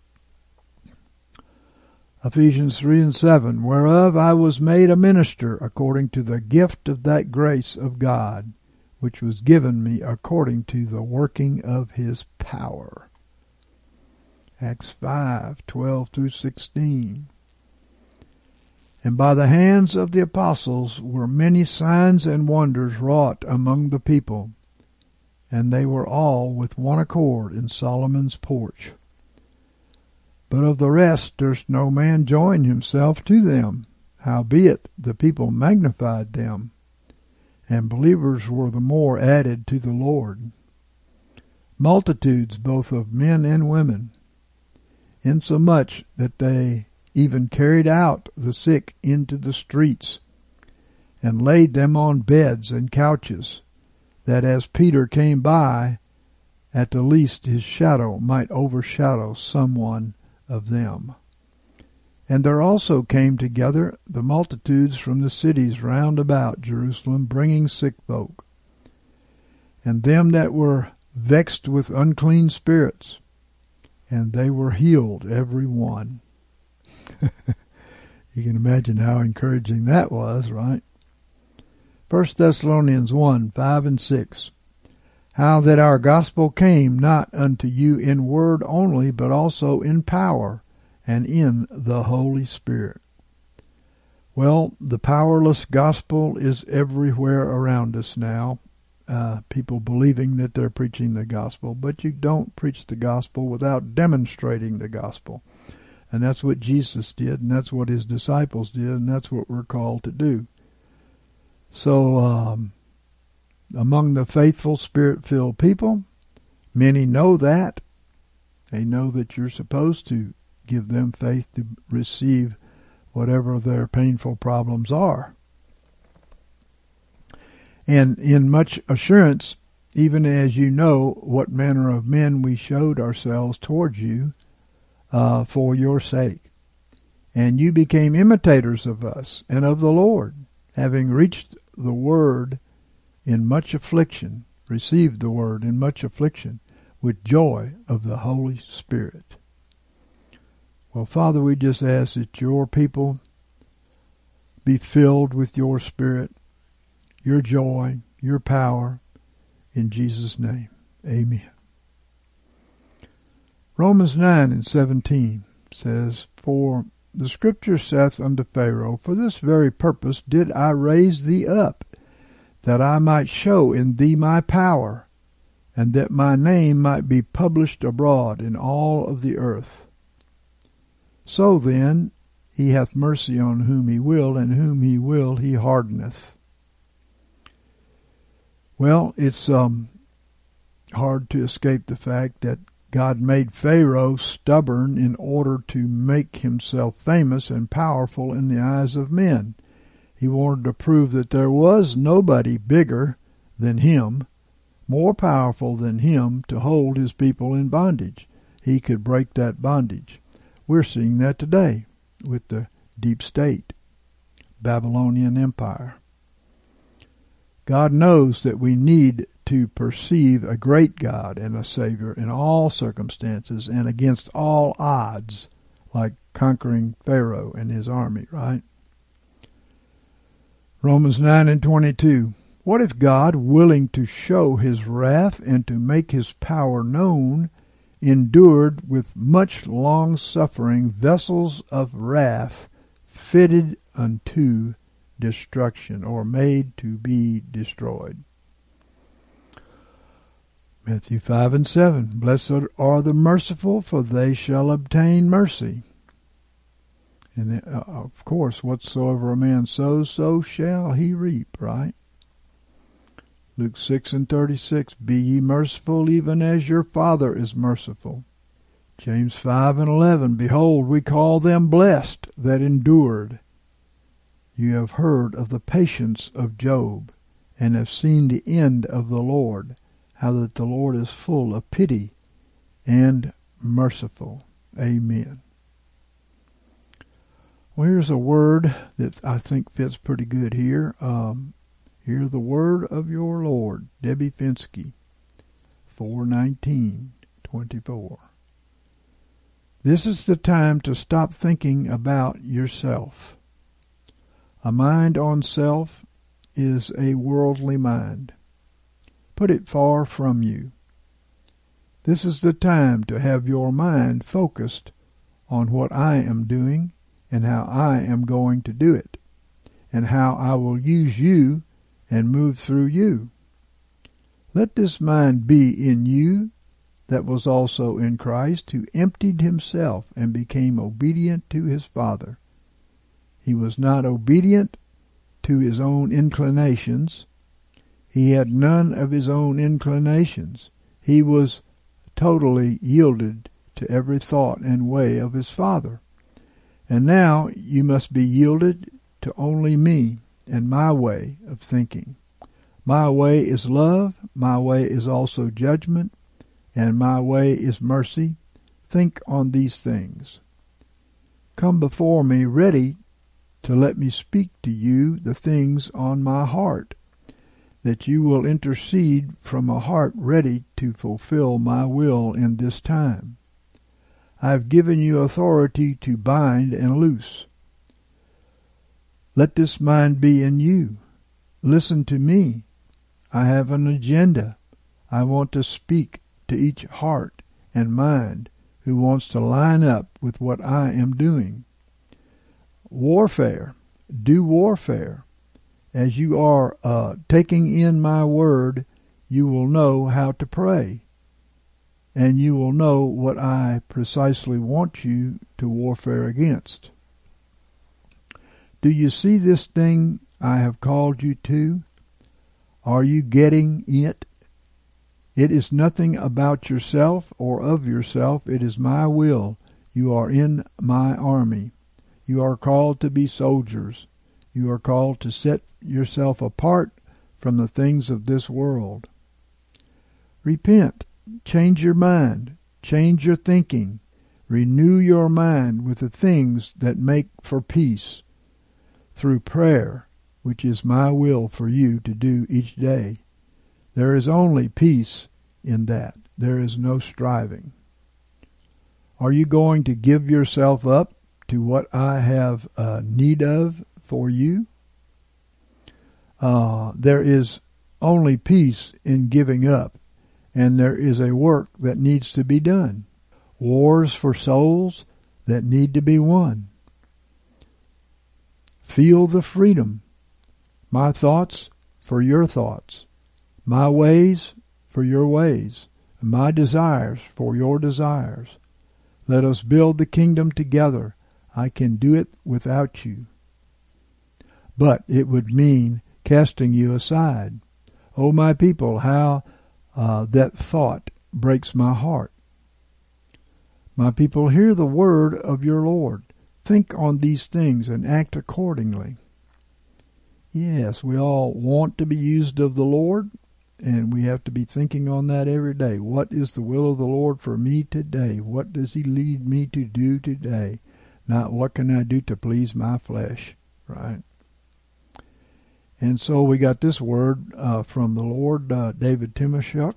Ephesians 3 and 7, "Whereof I was made a minister according to the gift of that grace of God, which was given me according to the working of his power." Acts 5, 12 through 16. "And by the hands of the apostles were many signs and wonders wrought among the people, and they were all with one accord in Solomon's porch. But of the rest durst no man join himself to them. Howbeit the people magnified them, and believers were the more added to the Lord. Multitudes both of men and women, insomuch that they even carried out the sick into the streets, and laid them on beds and couches, that as Peter came by, at the least his shadow might overshadow someone of them. And there also came together the multitudes from the cities round about Jerusalem, bringing sick folk, and them that were vexed with unclean spirits, and they were healed every one." You can imagine how encouraging that was, right? 1 Thessalonians 1, 5 and 6. "How that our gospel came not unto you in word only, but also in power and in the Holy Spirit." Well, the powerless gospel is everywhere around us now. People believing that they're preaching the gospel, but you don't preach the gospel without demonstrating the gospel. And that's what Jesus did, and that's what his disciples did, and that's what we're called to do. So, among the faithful, Spirit-filled people, many know that. They know that you're supposed to give them faith to receive whatever their painful problems are. And in much assurance, even as you know what manner of men we showed ourselves towards you, for your sake. And you became imitators of us and of the Lord, having reached the word in much affliction, received the word in much affliction, with joy of the Holy Spirit. Well, Father, we just ask that your people be filled with your Spirit, your joy, your power, in Jesus' name. Amen. Romans 9 and 17 says, "For the Scripture saith unto Pharaoh, For this very purpose did I raise thee up, that I might show in thee my power, and that my name might be published abroad in all of the earth. So then he hath mercy on whom he will, and whom he will he hardeneth." Well, it's hard to escape the fact that God made Pharaoh stubborn in order to make himself famous and powerful in the eyes of men. He wanted to prove that there was nobody bigger than him, more powerful than him to hold his people in bondage. He could break that bondage. We're seeing that today with the deep state, Babylonian Empire. God knows that we need to perceive a great God and a Savior in all circumstances and against all odds, like conquering Pharaoh and his army, right? Romans 9 and 22. "What if God, willing to show his wrath and to make his power known, endured with much long suffering vessels of wrath fitted unto destruction," or made to be destroyed? Matthew 5:7. Blessed are the merciful, for they shall obtain mercy. And of course, whatsoever a man sows, so shall he reap, right? Luke 6:36. Be ye merciful, even as your Father is merciful. James 5:11. Behold, we call them blessed that endured. You have heard of the patience of Job, and have seen the end of the Lord, how that the Lord is full of pity and merciful. Amen. Well, here's a word that I think fits pretty good here. Hear the word of your Lord. Debbie Finsky, 4:19-24. This is the time to stop thinking about yourself. A mind on self is a worldly mind. Put it far from you. This is the time to have your mind focused on what I am doing and how I am going to do it, and how I will use you and move through you. Let this mind be in you that was also in Christ, who emptied himself and became obedient to his Father. He was not obedient to his own inclinations. He had none of his own inclinations. He was totally yielded to every thought and way of his Father. And now you must be yielded to only me and my way of thinking. My way is love, my way is also judgment, and my way is mercy. Think on these things. Come before me ready to let me speak to you the things on my heart, that you will intercede from a heart ready to fulfill my will in this time. I have given you authority to bind and loose. Let this mind be in you. Listen to me. I have an agenda. I want to speak to each heart and mind who wants to line up with what I am doing. Warfare. Do warfare. As you are taking in my word, you will know how to pray, and you will know what I precisely want you to warfare against. Do you see this thing I have called you to? Are you getting it? It is nothing about yourself or of yourself. It is my will. You are in my army. You are called to be soldiers. You are called to set yourself apart from the things of this world. Repent. Change your mind. Change your thinking. Renew your mind with the things that make for peace through prayer, which is my will for you to do each day. There is only peace in that. There is no striving. Are you going to give yourself up to what I have need of for you? There is only peace in giving up, and there is a work that needs to be done. Wars for souls that need to be won. Feel the freedom. My thoughts for your thoughts. My ways for your ways. My desires for your desires. Let us build the kingdom together. I can do it without you. But it would mean casting you aside. O my people, how that thought breaks my heart. My people, hear the word of your Lord. Think on these things and act accordingly. Yes, we all want to be used of the Lord, and we have to be thinking on that every day. What is the will of the Lord for me today? What does he lead me to do today? Not what can I do to please my flesh, right? And so we got this word from the Lord, David Timoshuk,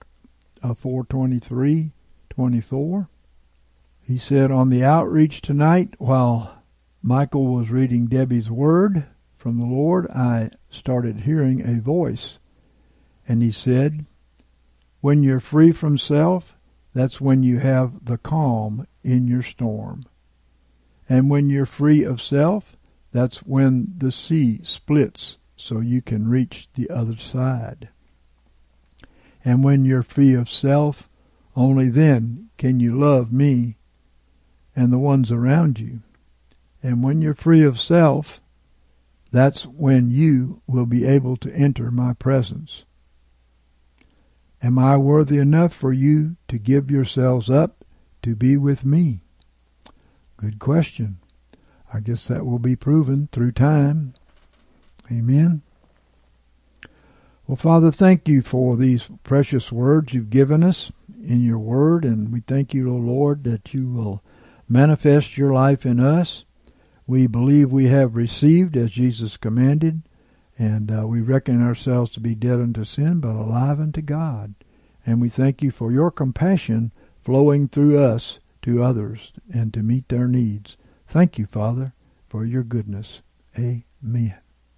4:23-24. He said, on the outreach tonight, while Michael was reading Debbie's word from the Lord, I started hearing a voice. And he said, when you're free from self, that's when you have the calm in your storm. And when you're free of self, that's when the sea splits so you can reach the other side. And when you're free of self, only then can you love me and the ones around you. And when you're free of self, that's when you will be able to enter my presence. Am I worthy enough for you to give yourselves up to be with me? Good question. I guess that will be proven through time. Amen. Well, Father, thank you for these precious words you've given us in your word, and we thank you, O Lord, that you will manifest your life in us. We believe we have received as Jesus commanded, and we reckon ourselves to be dead unto sin, but alive unto God. And we thank you for your compassion flowing through us to others and to meet their needs. Thank you, Father, for your goodness. Amen.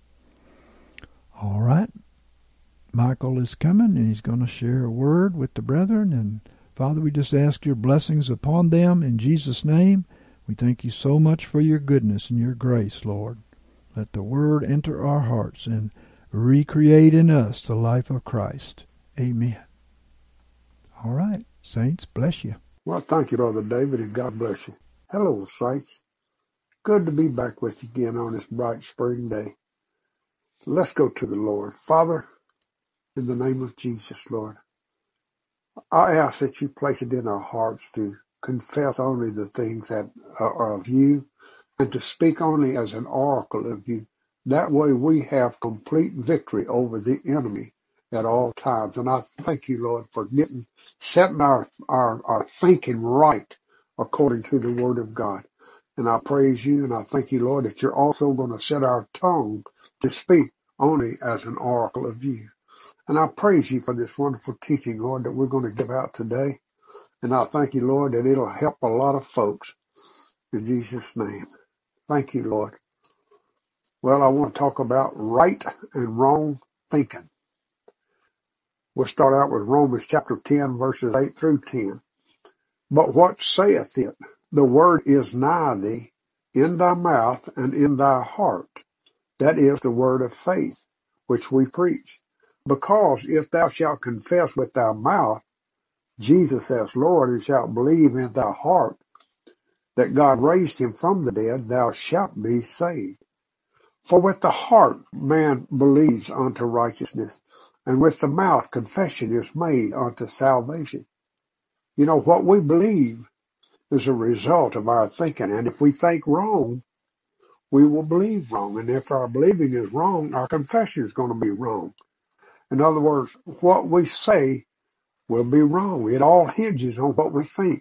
All right. Michael is coming, and he's going to share a word with the brethren. And, Father, we just ask your blessings upon them in Jesus' name. We thank you so much for your goodness and your grace, Lord. Let the word enter our hearts and recreate in us the life of Christ. Amen. All right, saints, bless you. Well, thank you, Brother David, and God bless you. Hello, saints. Good to be back with you again on this bright spring day. Let's go to the Lord. Father, in the name of Jesus, Lord, I ask that you place it in our hearts to confess only the things that are of you and to speak only as an oracle of you. That way we have complete victory over the enemy at all times. And I thank you, Lord, for setting our thinking right according to the word of God. And I praise you and I thank you, Lord, that you're also going to set our tongue to speak only as an oracle of you. And I praise you for this wonderful teaching, Lord, that we're going to give out today. And I thank you, Lord, that it'll help a lot of folks in Jesus' name. Thank you, Lord. Well, I want to talk about right and wrong thinking. We'll start out with Romans chapter 10, verses 8 through 10. But what saith it? The word is nigh thee, in thy mouth and in thy heart. That is the word of faith, which we preach. Because if thou shalt confess with thy mouth Jesus as Lord, and shalt believe in thy heart that God raised him from the dead, thou shalt be saved. For with the heart man believes unto righteousness, and with the mouth confession is made unto salvation. You know, what we believe is a result of our thinking, and if we think wrong, we will believe wrong. And if our believing is wrong, our confession is going to be wrong. In other words, what we say will be wrong. It all hinges on what we think.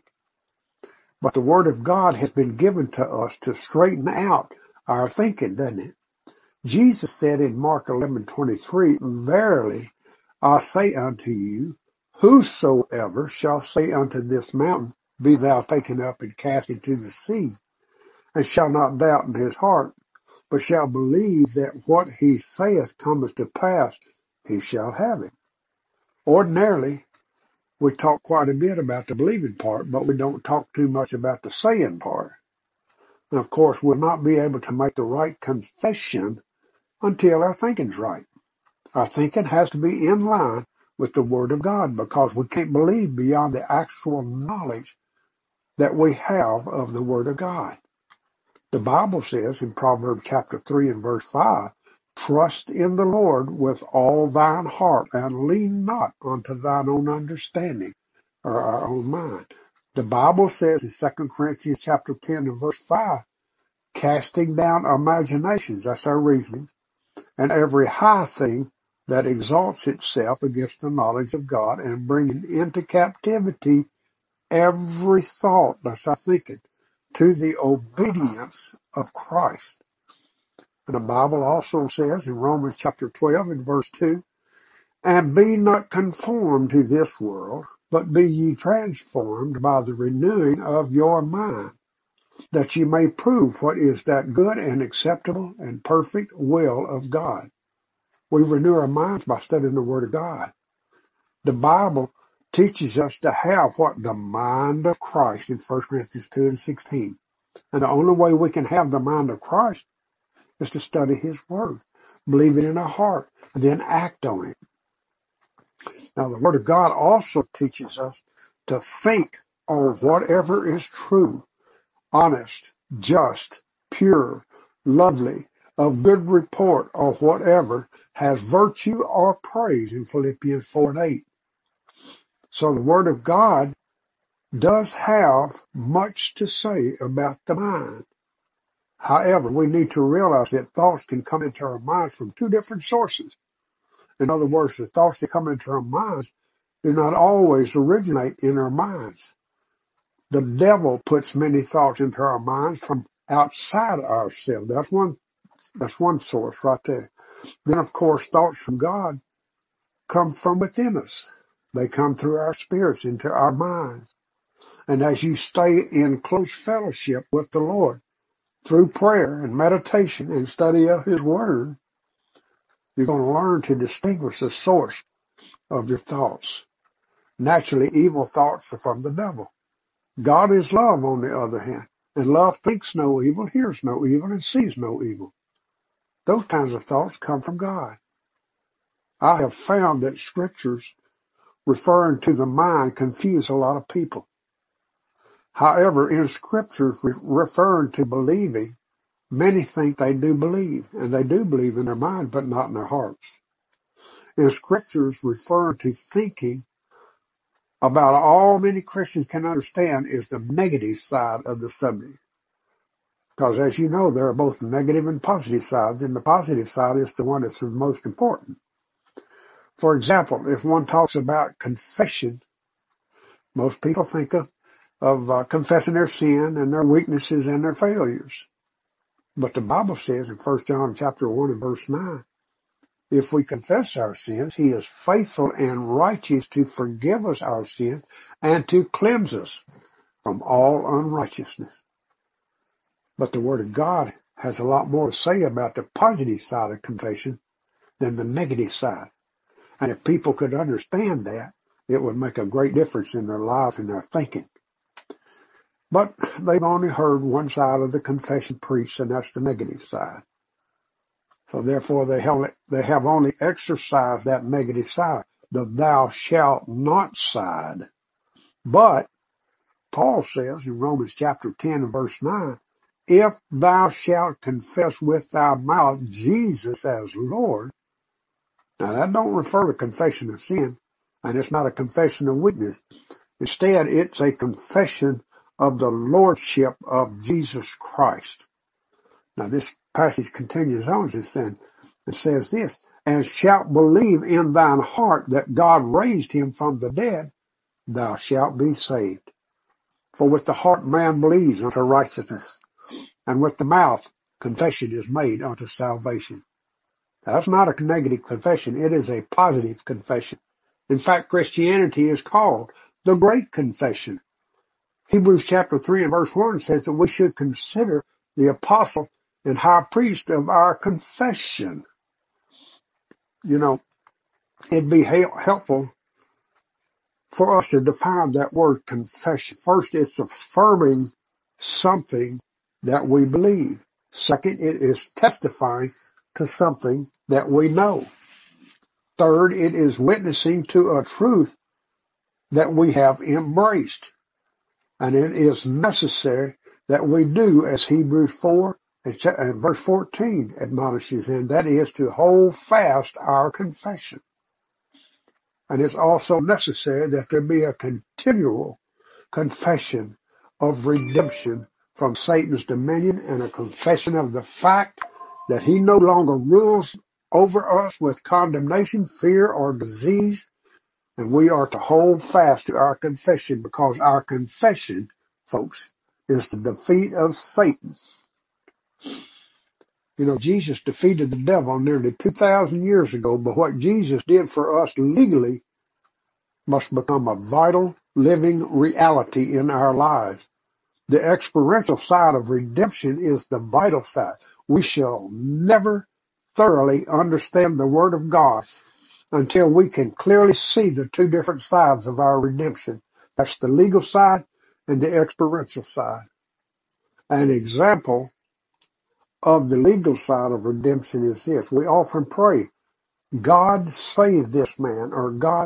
But the Word of God has been given to us to straighten out our thinking, doesn't it? Jesus said in Mark 11:23, Verily I say unto you, whosoever shall say unto this mountain, Be thou taken up and cast into the sea, and shall not doubt in his heart, but shall believe that what he saith cometh to pass, he shall have it. Ordinarily, we talk quite a bit about the believing part, but we don't talk too much about the saying part. And of course, we'll not be able to make the right confession until our thinking's right. Our thinking has to be in line with the Word of God, because we can't believe beyond the actual knowledge that we have of the Word of God. The Bible says in Proverbs chapter 3 and verse 5, Trust in the Lord with all thine heart, and lean not unto thine own understanding or our own mind. The Bible says in 2 Corinthians chapter 10 and verse 5, casting down imaginations, that's our reasoning, and every high thing that exalts itself against the knowledge of God, and bringing into captivity every thought, that's our thinking, to the obedience of Christ. And the Bible also says in Romans chapter 12 and verse 2, And be not conformed to this world, but be ye transformed by the renewing of your mind, that ye may prove what is that good and acceptable and perfect will of God. We renew our minds by studying the Word of God. The Bible teaches us to have what? The mind of Christ in 1 Corinthians 2 and 16. And the only way we can have the mind of Christ is to study His Word, believe it in our heart, and then act on it. Now, the Word of God also teaches us to think on whatever is true, honest, just, pure, lovely, of good report, or whatever has virtue or praise in Philippians 4:8. So the Word of God does have much to say about the mind. However, we need to realize that thoughts can come into our minds from two different sources. In other words, the thoughts that come into our minds do not always originate in our minds. The devil puts many thoughts into our minds from outside ourselves. That's one source right there. Then, of course, thoughts from God come from within us. They come through our spirits into our minds. And as you stay in close fellowship with the Lord through prayer and meditation and study of His Word, you're going to learn to distinguish the source of your thoughts. Naturally, evil thoughts are from the devil. God is love, on the other hand. And love thinks no evil, hears no evil, and sees no evil. Those kinds of thoughts come from God. I have found that scriptures referring to the mind confuse a lot of people. However, in scriptures referring to believing, many think they do believe, and they do believe in their mind, but not in their hearts. In scriptures referring to thinking, about all many Christians can understand is the negative side of the subject. Because as you know, there are both negative and positive sides, and the positive side is the one that's the most important. For example, if one talks about confession, most people think of confessing their sin and their weaknesses and their failures. But the Bible says in 1 John chapter 1 and verse 9, if we confess our sins, He is faithful and righteous to forgive us our sins and to cleanse us from all unrighteousness. But the Word of God has a lot more to say about the positive side of confession than the negative side. And if people could understand that, it would make a great difference in their life and their thinking. But they've only heard one side of the confession preached, and that's the negative side. So therefore they have only exercised that negative side, the thou shalt not side. But Paul says in Romans chapter 10 and verse 9, if thou shalt confess with thy mouth Jesus as Lord. Now that don't refer to confession of sin, and it's not a confession of weakness. Instead, it's a confession of the Lordship of Jesus Christ. Now this passage continues on, it says this, and shalt believe in thine heart that God raised him from the dead, thou shalt be saved. For with the heart man believes unto righteousness, and with the mouth confession is made unto salvation. Now, that's not a negative confession, it is a positive confession. In fact, Christianity is called the Great Confession. Hebrews chapter 3 and verse 1 says that we should consider the apostle and high priest of our confession. You know, it'd be helpful for us to define that word confession. First, it's affirming something that we believe. Second, it is testifying to something that we know. Third, it is witnessing to a truth that we have embraced. And it is necessary that we do as Hebrews 4 and verse 14 admonishes, and that is to hold fast our confession. And it's also necessary that there be a continual confession of redemption from Satan's dominion and a confession of the fact that he no longer rules over us with condemnation, fear, or disease. And we are to hold fast to our confession, because our confession, folks, is the defeat of Satan. You know, Jesus defeated the devil nearly 2,000 years ago, but what Jesus did for us legally must become a vital, living reality in our lives. The experiential side of redemption is the vital side. We shall never thoroughly understand the Word of God until we can clearly see the two different sides of our redemption. That's the legal side and the experiential side. An example of the legal side of redemption is this. We often pray, God save this man, or God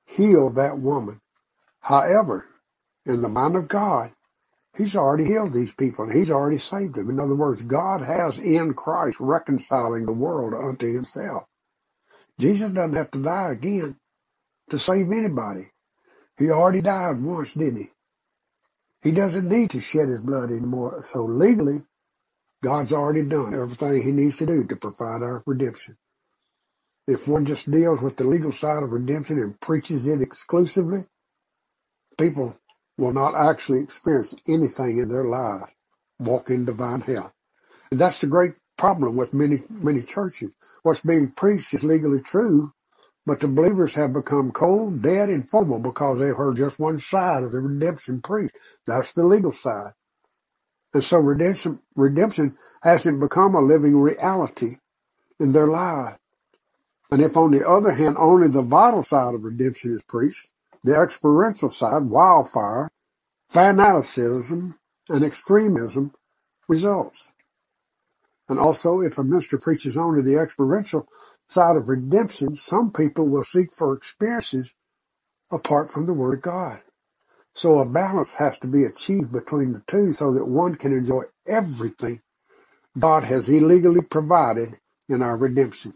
heal that woman. However, in the mind of God, He's already healed these people. He's already saved them. In other words, God has in Christ reconciling the world unto Himself. Jesus doesn't have to die again to save anybody. He already died once, didn't He? He doesn't need to shed His blood anymore. So legally, God's already done everything He needs to do to provide our redemption. If one just deals with the legal side of redemption and preaches it exclusively, people will not actually experience anything in their lives, walk in divine health. And that's the great problem with many churches. What's being preached is legally true, but the believers have become cold, dead, and formal because they've heard just one side of the redemption preached. That's the legal side. And so redemption hasn't become a living reality in their lives. And if, on the other hand, only the vital side of redemption is preached, the experiential side, wildfire, fanaticism, and extremism results. And also, if a minister preaches only the experiential side of redemption, some people will seek for experiences apart from the Word of God. So a balance has to be achieved between the two so that one can enjoy everything God has illegally provided in our redemption.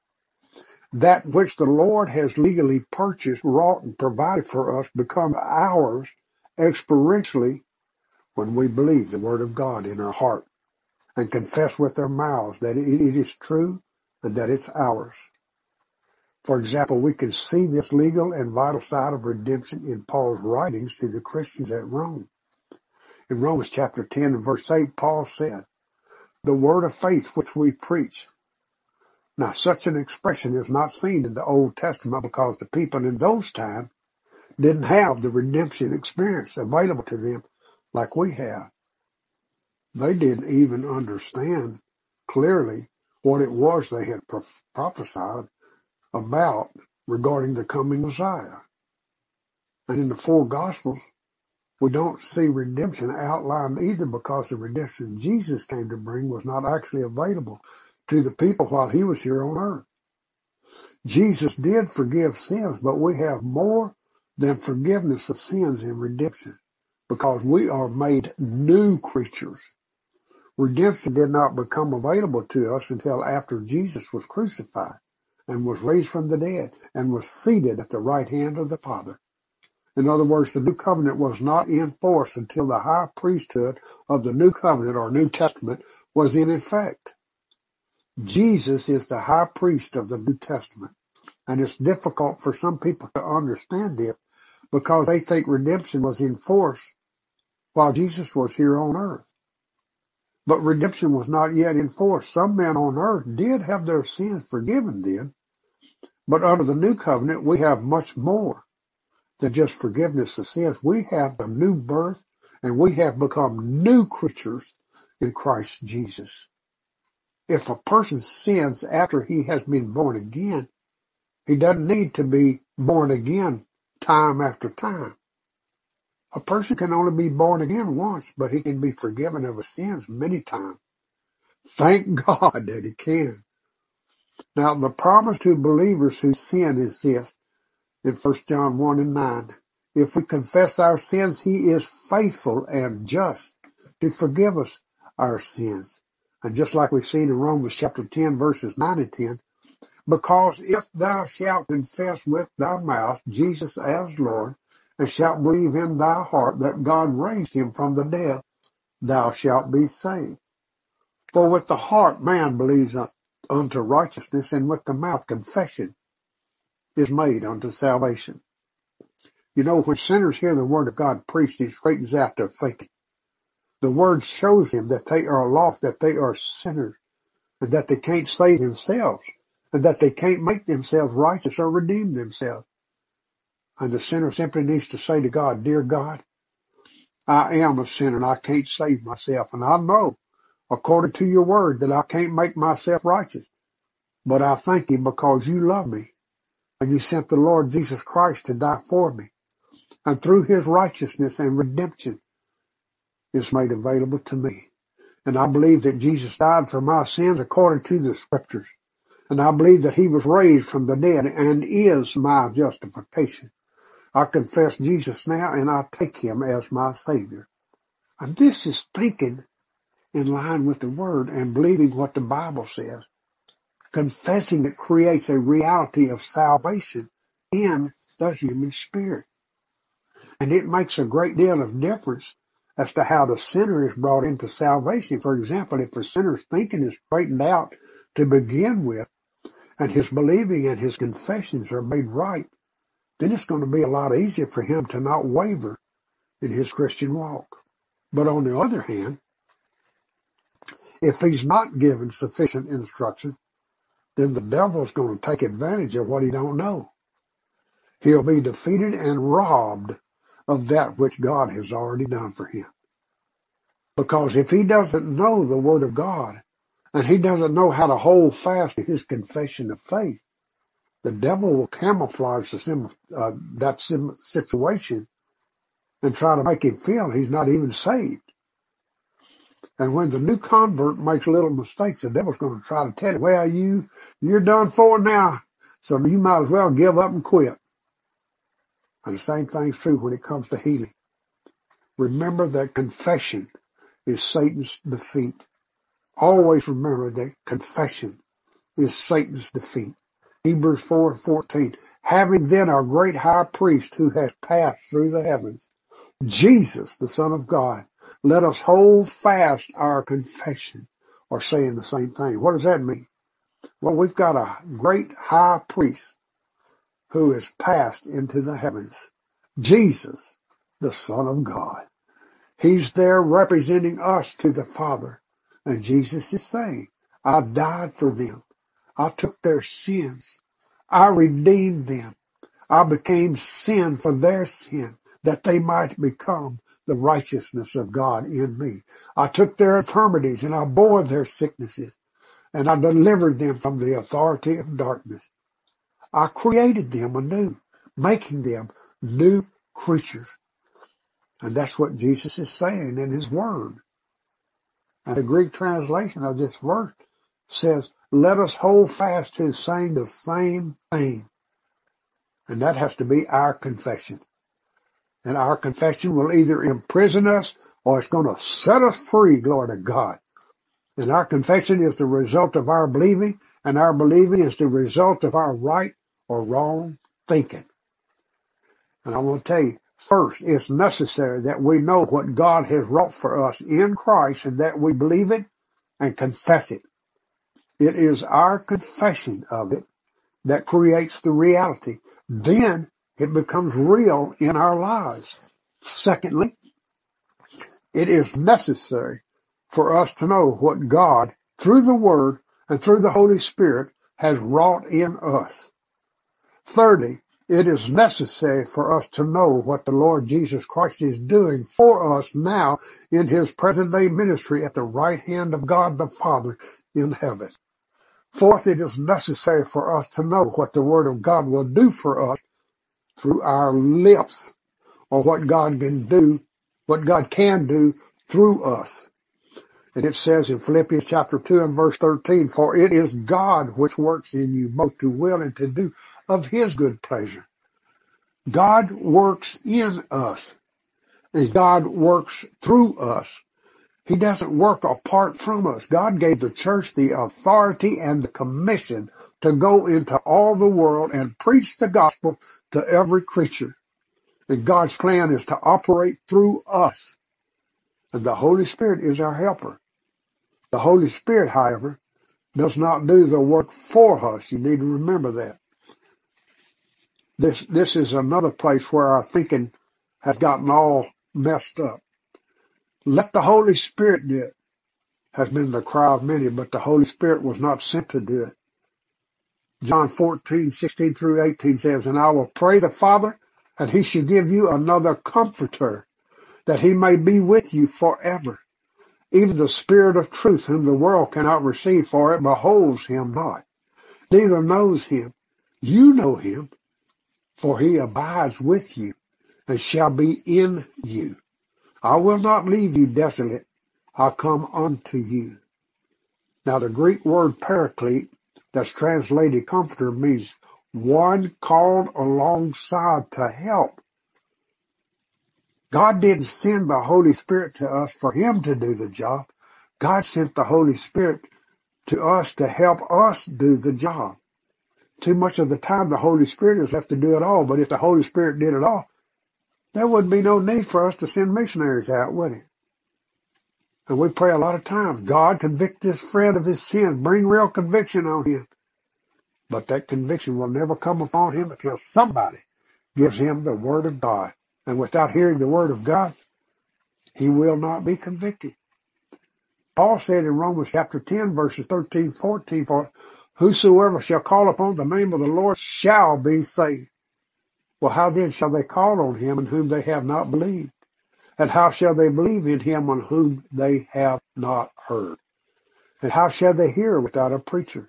That which the Lord has legally purchased, wrought, and provided for us becomes ours experientially when we believe the Word of God in our heart and confess with our mouths that it is true and that it's ours. For example, we can see this legal and vital side of redemption in Paul's writings to the Christians at Rome. In Romans chapter 10 and verse 8, Paul said, "The word of faith which we preach." Now, such an expression is not seen in the Old Testament because the people in those times didn't have the redemption experience available to them like we have. They didn't even understand clearly what it was they had prophesied about regarding the coming Messiah. And in the four Gospels, we don't see redemption outlined either because the redemption Jesus came to bring was not actually available to the people while He was here on earth. Jesus did forgive sins, but we have more than forgiveness of sins in redemption because we are made new creatures. Redemption did not become available to us until after Jesus was crucified and was raised from the dead and was seated at the right hand of the Father. In other words, the new covenant was not in force until the high priesthood of the new covenant or New Testament was in effect. Jesus is the high priest of the New Testament, and it's difficult for some people to understand it because they think redemption was in force while Jesus was here on earth. But redemption was not yet in force. Some men on earth did have their sins forgiven then, but under the new covenant we have much more than just forgiveness of sins. We have the new birth, and we have become new creatures in Christ Jesus. If a person sins after he has been born again, he doesn't need to be born again time after time. A person can only be born again once, but he can be forgiven of his sins many times. Thank God that he can. Now, the promise to believers who sin is this in 1 John 1 and 9. If we confess our sins, He is faithful and just to forgive us our sins. And just like we've seen in Romans chapter 10, verses 9 and 10, because if thou shalt confess with thy mouth Jesus as Lord, and shalt believe in thy heart that God raised Him from the dead, thou shalt be saved. For with the heart man believes unto righteousness, and with the mouth confession is made unto salvation. You know, when sinners hear the word of God preached, it straightens out their thinking. The word shows them that they are lost, that they are sinners, and that they can't save themselves, and that they can't make themselves righteous or redeem themselves. And the sinner simply needs to say to God, "Dear God, I am a sinner and I can't save myself. And I know, according to your word, that I can't make myself righteous. But I thank you because you love me. And you sent the Lord Jesus Christ to die for me. And through His righteousness and redemption is made available to me. And I believe that Jesus died for my sins according to the Scriptures. And I believe that He was raised from the dead and is my justification. I confess Jesus now and I take him as my Savior. And this is thinking in line with the Word and believing what the Bible says. Confessing it creates a reality of salvation in the human spirit. And it makes a great deal of difference as to how the sinner is brought into salvation. For example, if the sinner's thinking is straightened out to begin with, and his believing and his confessions are made right, then it's going to be a lot easier for him to not waver in his Christian walk. But on the other hand, if he's not given sufficient instruction, then the devil's going to take advantage of what he don't know. He'll be defeated and robbed of that which God has already done for him. Because if he doesn't know the Word of God, and he doesn't know how to hold fast to his confession of faith, the devil will camouflage that situation and try to make him feel he's not even saved. And when the new convert makes little mistakes, the devil's going to try to tell him, well, you're done for now, so you might as well give up and quit. And the same thing's true when it comes to healing. Remember that confession is Satan's defeat. Always remember that confession is Satan's defeat. Hebrews 4:14. Having then our great high priest who has passed through the heavens, Jesus, the Son of God, let us hold fast our confession, or saying the same thing. What does that mean? Well, we've got a great high priest who has passed into the heavens. Jesus, the Son of God. He's there representing us to the Father. And Jesus is saying, I died for them. I took their sins. I redeemed them. I became sin for their sin, that they might become the righteousness of God in me. I took their infirmities and I bore their sicknesses, and I delivered them from the authority of darkness. I created them anew, making them new creatures. And that's what Jesus is saying in his word. And the Greek translation of this verse says, let us hold fast to saying the same thing. And that has to be our confession. And our confession will either imprison us or it's going to set us free, glory to God. And our confession is the result of our believing, and our believing is the result of our right or wrong thinking. And I want to tell you, first, it's necessary that we know what God has wrought for us in Christ and that we believe it and confess it. It is our confession of it that creates the reality. Then it becomes real in our lives. Secondly, it is necessary for us to know what God, through the Word and through the Holy Spirit, has wrought in us. Thirdly, it is necessary for us to know what the Lord Jesus Christ is doing for us now in his present day ministry at the right hand of God the Father in heaven. Fourth, it is necessary for us to know what the Word of God will do for us through our lips, or what God can do through us. And it says in Philippians chapter 2 and verse 13, for it is God which works in you both to will and to do of his good pleasure. God works in us, and God works through us. He doesn't work apart from us. God gave the church the authority and the commission to go into all the world and preach the gospel to every creature. And God's plan is to operate through us. And the Holy Spirit is our helper. The Holy Spirit, however, does not do the work for us. You need to remember that. This is another place where our thinking has gotten all messed up. Let the Holy Spirit do it, has been the cry of many, but the Holy Spirit was not sent to do it. John 14:16 through 18 says, and I will pray the Father, and he shall give you another comforter, that he may be with you forever. Even the Spirit of truth, whom the world cannot receive, for it beholds him not, neither knows him. You know him, for he abides with you, and shall be in you. I will not leave you desolate. I'll come unto you. Now the Greek word paraclete, that's translated comforter, means one called alongside to help God didn't send the Holy Spirit to us for him to do the job. God sent the Holy Spirit to us to help us do the job. Too much of the time the Holy Spirit is left to do it all, but if the Holy Spirit did it all, there wouldn't be no need for us to send missionaries out, would it? And we pray a lot of times, God, convict this friend of his sin, bring real conviction on him. But that conviction will never come upon him until somebody gives him the Word of God. And without hearing the Word of God, he will not be convicted. Paul said in Romans chapter 10, verses 13, 14, for whosoever shall call upon the name of the Lord shall be saved. Well, how then shall they call on him in whom they have not believed? And how shall they believe in him on whom they have not heard? And how shall they hear without a preacher?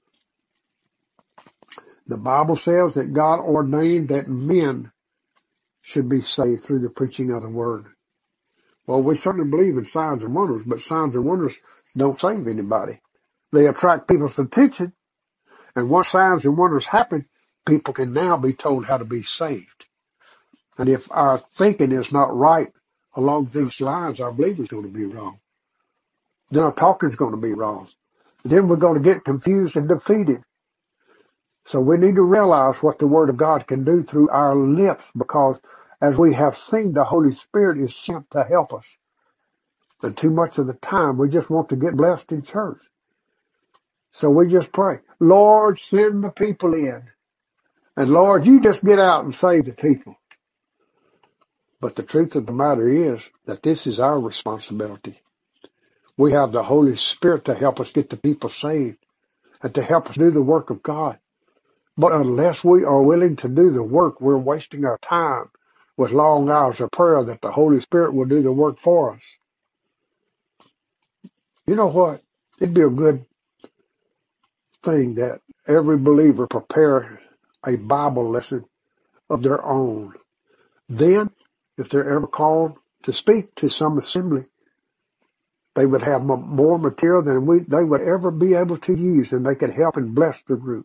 The Bible says that God ordained that men should be saved through the preaching of the Word. Well, we certainly believe in signs and wonders, but signs and wonders don't save anybody. They attract people's attention, and once signs and wonders happen, people can now be told how to be saved. And if our thinking is not right along these lines, our believing is going to be wrong. Then our talking is going to be wrong. Then we're going to get confused and defeated. So we need to realize what the Word of God can do through our lips, because as we have seen, the Holy Spirit is sent to help us. And too much of the time, we just want to get blessed in church. So we just pray, Lord, send the people in. And Lord, you just get out and save the people. But the truth of the matter is that this is our responsibility. We have the Holy Spirit to help us get the people saved and to help us do the work of God. But unless we are willing to do the work, we're wasting our time with long hours of prayer that the Holy Spirit will do the work for us. You know what? It'd be a good thing that every believer prepare a Bible lesson of their own. Then, if they're ever called to speak to some assembly, they would have more material than they would ever be able to use, and they could help and bless the group.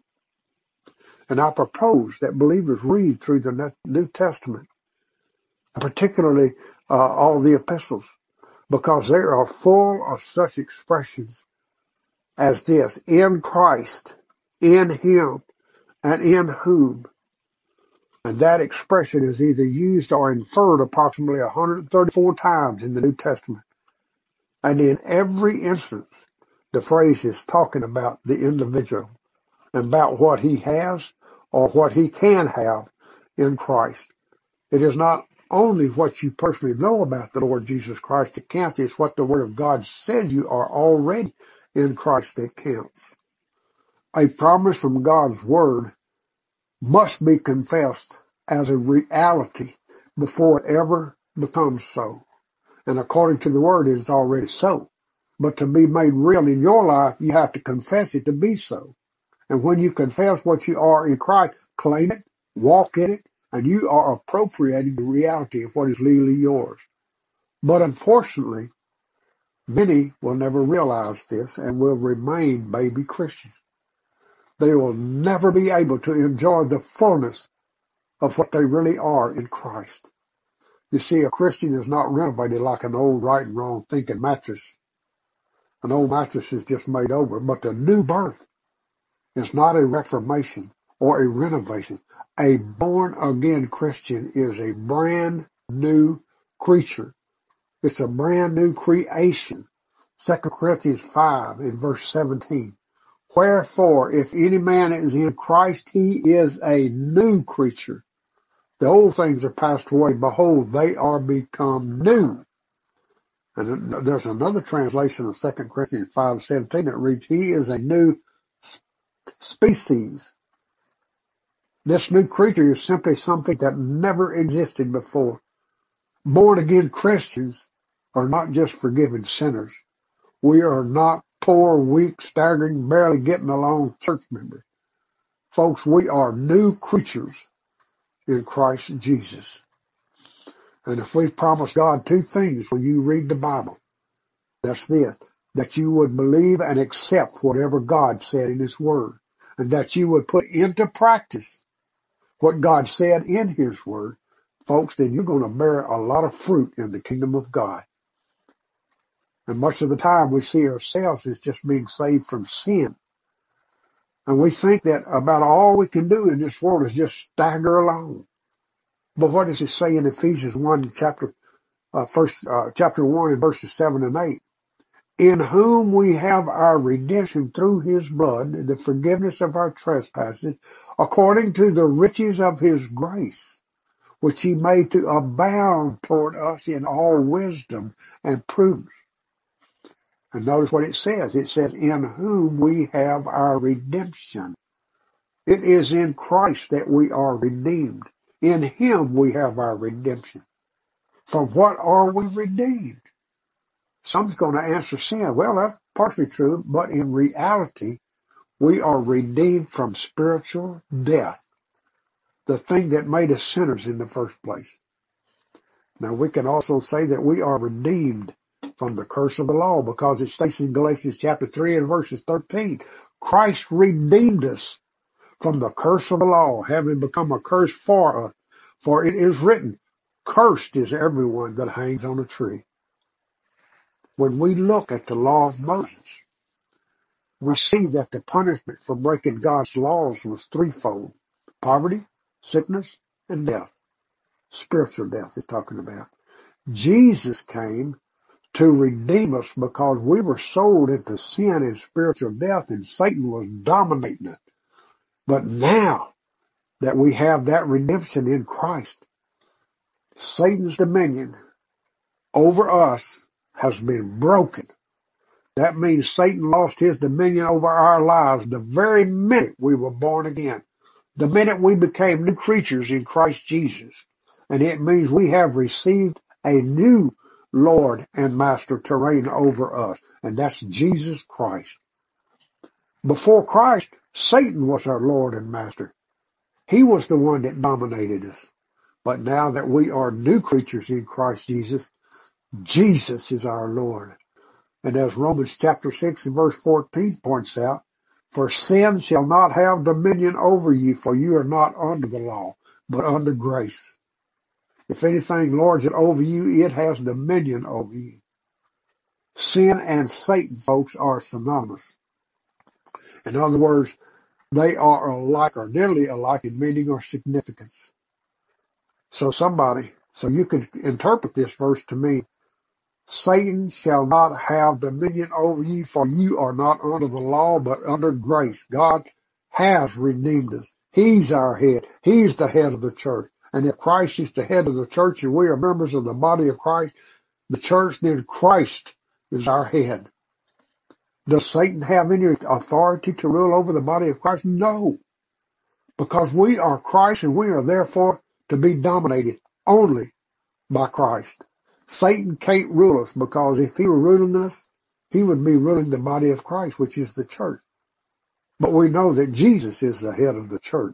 And I propose that believers read through the New Testament, particularly all the epistles, because they are full of such expressions as this: in Christ, in Him, and in whom. And that expression is either used or inferred approximately 134 times in the New Testament. And in every instance, the phrase is talking about the individual and about what he has or what he can have in Christ. It is not only what you personally know about the Lord Jesus Christ that counts, it's what the Word of God says you are already in Christ that counts. A promise from God's Word must be confessed as a reality before it ever becomes so. And according to the Word, it is already so. But to be made real in your life, you have to confess it to be so. And when you confess what you are in Christ, claim it, walk in it, and you are appropriating the reality of what is legally yours. But unfortunately, many will never realize this and will remain baby Christians. They will never be able to enjoy the fullness of what they really are in Christ. You see, a Christian is not renovated like an old right and wrong thinking mattress. An old mattress is just made over, but the new birth is not a reformation or a renovation. A born-again Christian is a brand new creature. It's a brand new creation. 2 Corinthians 5 in verse 17. Wherefore, if any man is in Christ, he is a new creature. The old things are passed away. Behold, they are become new. And there's another translation of 2 Corinthians 5:17 that reads, he is a new species. This new creature is simply something that never existed before. Born again Christians are not just forgiven sinners. We are not poor, weak, staggering, barely getting along church members. Folks, we are new creatures in Christ Jesus. And if we've promised God two things when you read the Bible, that's this: that you would believe and accept whatever God said in His Word, and that you would put into practice what God said in His Word. folks, then you're going to bear a lot of fruit in the kingdom of God. And much of the time we see ourselves as just being saved from sin. And we think that about all we can do in this world is just stagger along. But what does it say in Ephesians 1, chapter 1 and verses 7 and 8? In whom we have our redemption through his blood, the forgiveness of our trespasses, according to the riches of his grace, which he made to abound toward us in all wisdom and prudence. And notice what it says. It says, in whom we have our redemption. It is in Christ that we are redeemed. In him we have our redemption. From what are we redeemed? Some's going to answer sin. Well, that's partly true, but in reality, we are redeemed from spiritual death, the thing that made us sinners in the first place. Now, we can also say that we are redeemed from the curse of the law, because it states in Galatians chapter 3 and verses 13, Christ redeemed us from the curse of the law, having become a curse for us. For it is written, cursed is everyone that hangs on a tree. When we look at the law of Moses, we see that the punishment for breaking God's laws was threefold: poverty, sickness, and death. Spiritual death is talking about. Jesus came to redeem us because we were sold into sin and spiritual death, and Satan was dominating it. But now that we have that redemption in Christ, Satan's dominion over us has been broken. That means Satan lost his dominion over our lives the very minute we were born again, the minute we became new creatures in Christ Jesus. And it means we have received a new Lord and Master to reign over us, and that's Jesus Christ. Before Christ, Satan was our Lord and Master. He was the one that dominated us. But now that we are new creatures in Christ Jesus, Jesus is our Lord. And as Romans chapter 6 and verse 14 points out, for sin shall not have dominion over you, for you are not under the law, but under grace. If anything lords it over you, it has dominion over you. Sin and Satan, folks, are synonymous. In other words, they are alike or nearly alike in meaning or significance. So you could interpret this verse to mean, Satan shall not have dominion over you, for you are not under the law, but under grace. God has redeemed us. He's our head. He's the head of the church. And if Christ is the head of the church and we are members of the body of Christ, the church, then Christ is our head. Does Satan have any authority to rule over the body of Christ? No. Because we are Christ, and we are therefore to be dominated only by Christ. Satan can't rule us, because if he were ruling us, he would be ruling the body of Christ, which is the church. But we know that Jesus is the head of the church.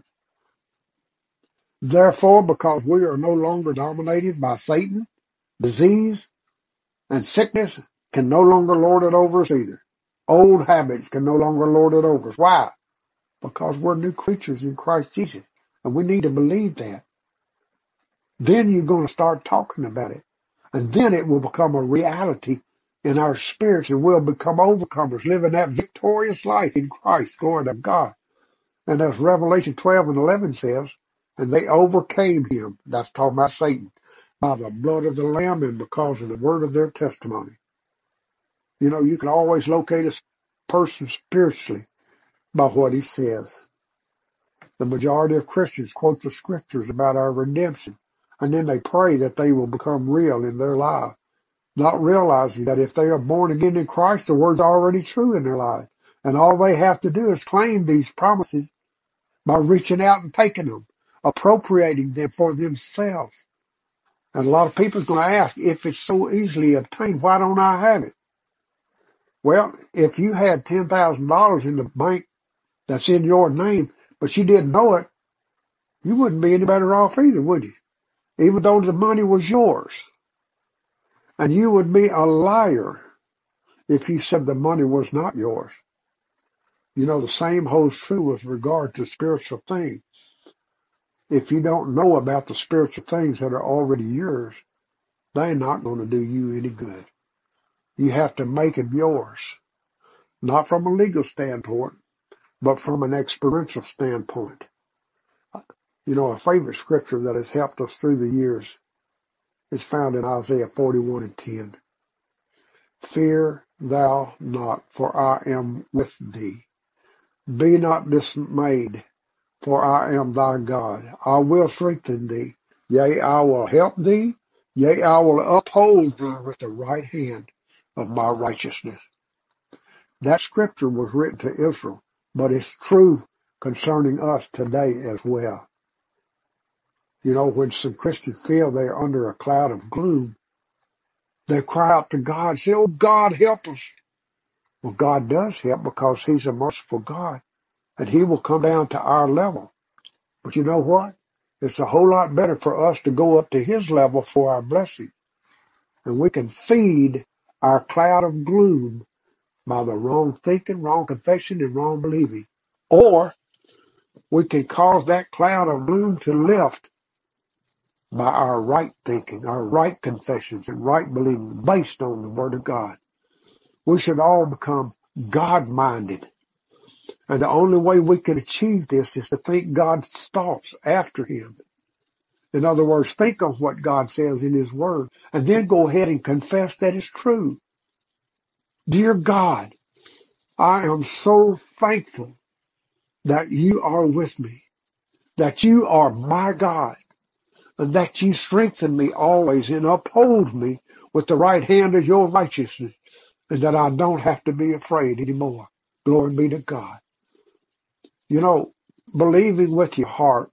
Therefore, because we are no longer dominated by Satan, disease and sickness can no longer lord it over us either. Old habits can no longer lord it over us. Why? Because we're new creatures in Christ Jesus, and we need to believe that. Then you're going to start talking about it. And then it will become a reality in our spirits, and we'll become overcomers, living that victorious life in Christ. Glory to God. And as Revelation 12 and 11 says, and they overcame him, that's talking about Satan, by the blood of the Lamb and because of the word of their testimony. You know, you can always locate a person spiritually by what he says. The majority of Christians quote the scriptures about our redemption, and then they pray that they will become real in their life, not realizing that if they are born again in Christ, the word's already true in their life. And all they have to do is claim these promises by reaching out and taking them, appropriating them for themselves. And a lot of people are going to ask, if it's so easily obtained, why don't I have it? Well, if you had $10,000 in the bank that's in your name, but you didn't know it, you wouldn't be any better off either, would you? Even though the money was yours. And you would be a liar if you said the money was not yours. You know, the same holds true with regard to spiritual things. If you don't know about the spiritual things that are already yours, they're not going to do you any good. You have to make them yours, not from a legal standpoint, but from an experiential standpoint. You know, a favorite scripture that has helped us through the years is found in Isaiah 41:10. Fear thou not, for I am with thee. Be not dismayed, for I am thy God. I will strengthen thee. Yea, I will help thee. Yea, I will uphold thee with the right hand of my righteousness. That scripture was written to Israel, but it's true concerning us today as well. You know, when some Christians feel they're under a cloud of gloom, they cry out to God, say, oh, God, help us. Well, God does help because he's a merciful God, and he will come down to our level. But you know what? It's a whole lot better for us to go up to his level for our blessing. And we can feed our cloud of gloom by the wrong thinking, wrong confession, and wrong believing. Or we can cause that cloud of gloom to lift by our right thinking, our right confessions, and right believing based on the Word of God. We should all become God-minded. And the only way we can achieve this is to think God's thoughts after him. In other words, think of what God says in his word, and then go ahead and confess that it's true. Dear God, I am so thankful that you are with me, that you are my God, and that you strengthen me always and uphold me with the right hand of your righteousness, and that I don't have to be afraid anymore. Glory be to God. You know, believing with your heart,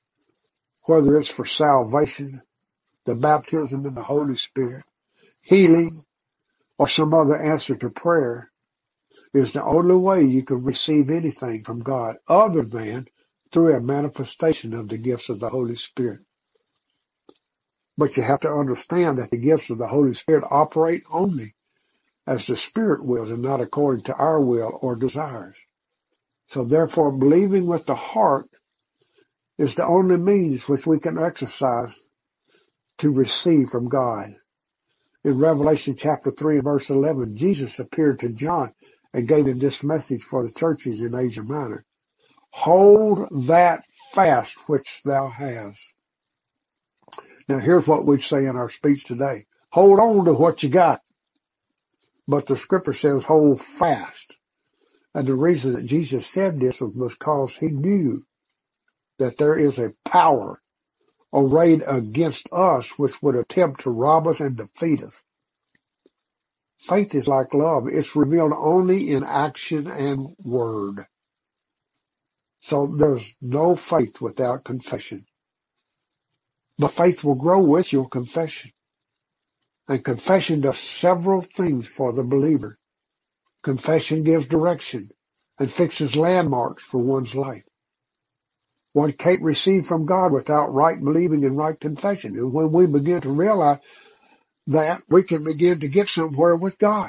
whether it's for salvation, the baptism in the Holy Spirit, healing, or some other answer to prayer, is the only way you can receive anything from God other than through a manifestation of the gifts of the Holy Spirit. But you have to understand that the gifts of the Holy Spirit operate only as the Spirit wills and not according to our will or desires. So therefore, believing with the heart is the only means which we can exercise to receive from God. In Revelation chapter 3 and verse 11, Jesus appeared to John and gave him this message for the churches in Asia Minor. Hold that fast which thou hast. Now here's what we'd say in our speech today. Hold on to what you got. But the scripture says hold fast. And the reason that Jesus said this was because he knew that there is a power arrayed against us which would attempt to rob us and defeat us. Faith is like love. It's revealed only in action and word. So there's no faith without confession. But faith will grow with your confession. And confession does several things for the believer. Confession gives direction and fixes landmarks for one's life. One can't receive from God without right believing and right confession. And when we begin to realize that, we can begin to get somewhere with God.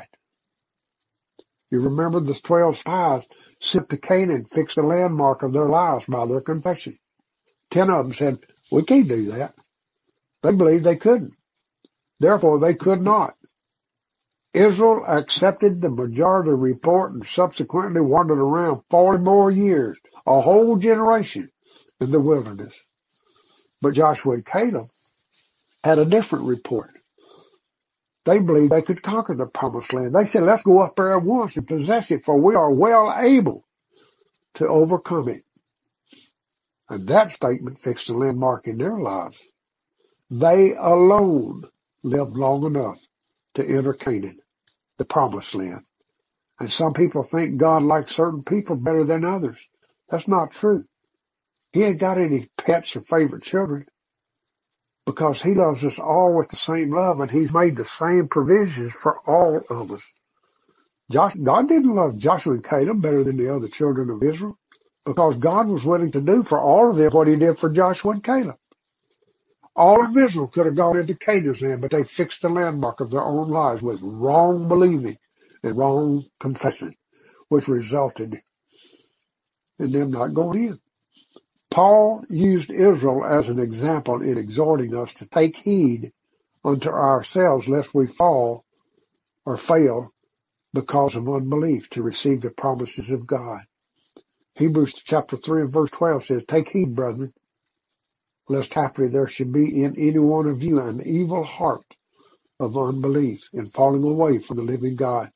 You remember the 12 spies sent to Canaan, fixed the landmark of their lives by their confession. 10 of them said, we can't do that. They believed they couldn't. Therefore, they could not. Israel accepted the majority report and subsequently wandered around 40 more years, a whole generation in the wilderness. But Joshua and Caleb had a different report. They believed they could conquer the promised land. They said, let's go up there at once and possess it, for we are well able to overcome it. And that statement fixed a landmark in their lives. They alone lived long enough to enter Canaan, the promised land. And some people think God likes certain people better than others. That's not true. He ain't got any pets or favorite children, because he loves us all with the same love, and he's made the same provisions for all of us. God didn't love Joshua and Caleb better than the other children of Israel, because God was willing to do for all of them what he did for Joshua and Caleb. All of Israel could have gone into Canaan's land, but they fixed the landmark of their own lives with wrong believing and wrong confessing, which resulted in them not going in. Paul used Israel as an example in exhorting us to take heed unto ourselves lest we fall or fail because of unbelief to receive the promises of God. Hebrews chapter 3 and verse 12 says, Take heed, brethren, lest haply there should be in any one of you an evil heart of unbelief in falling away from the living God.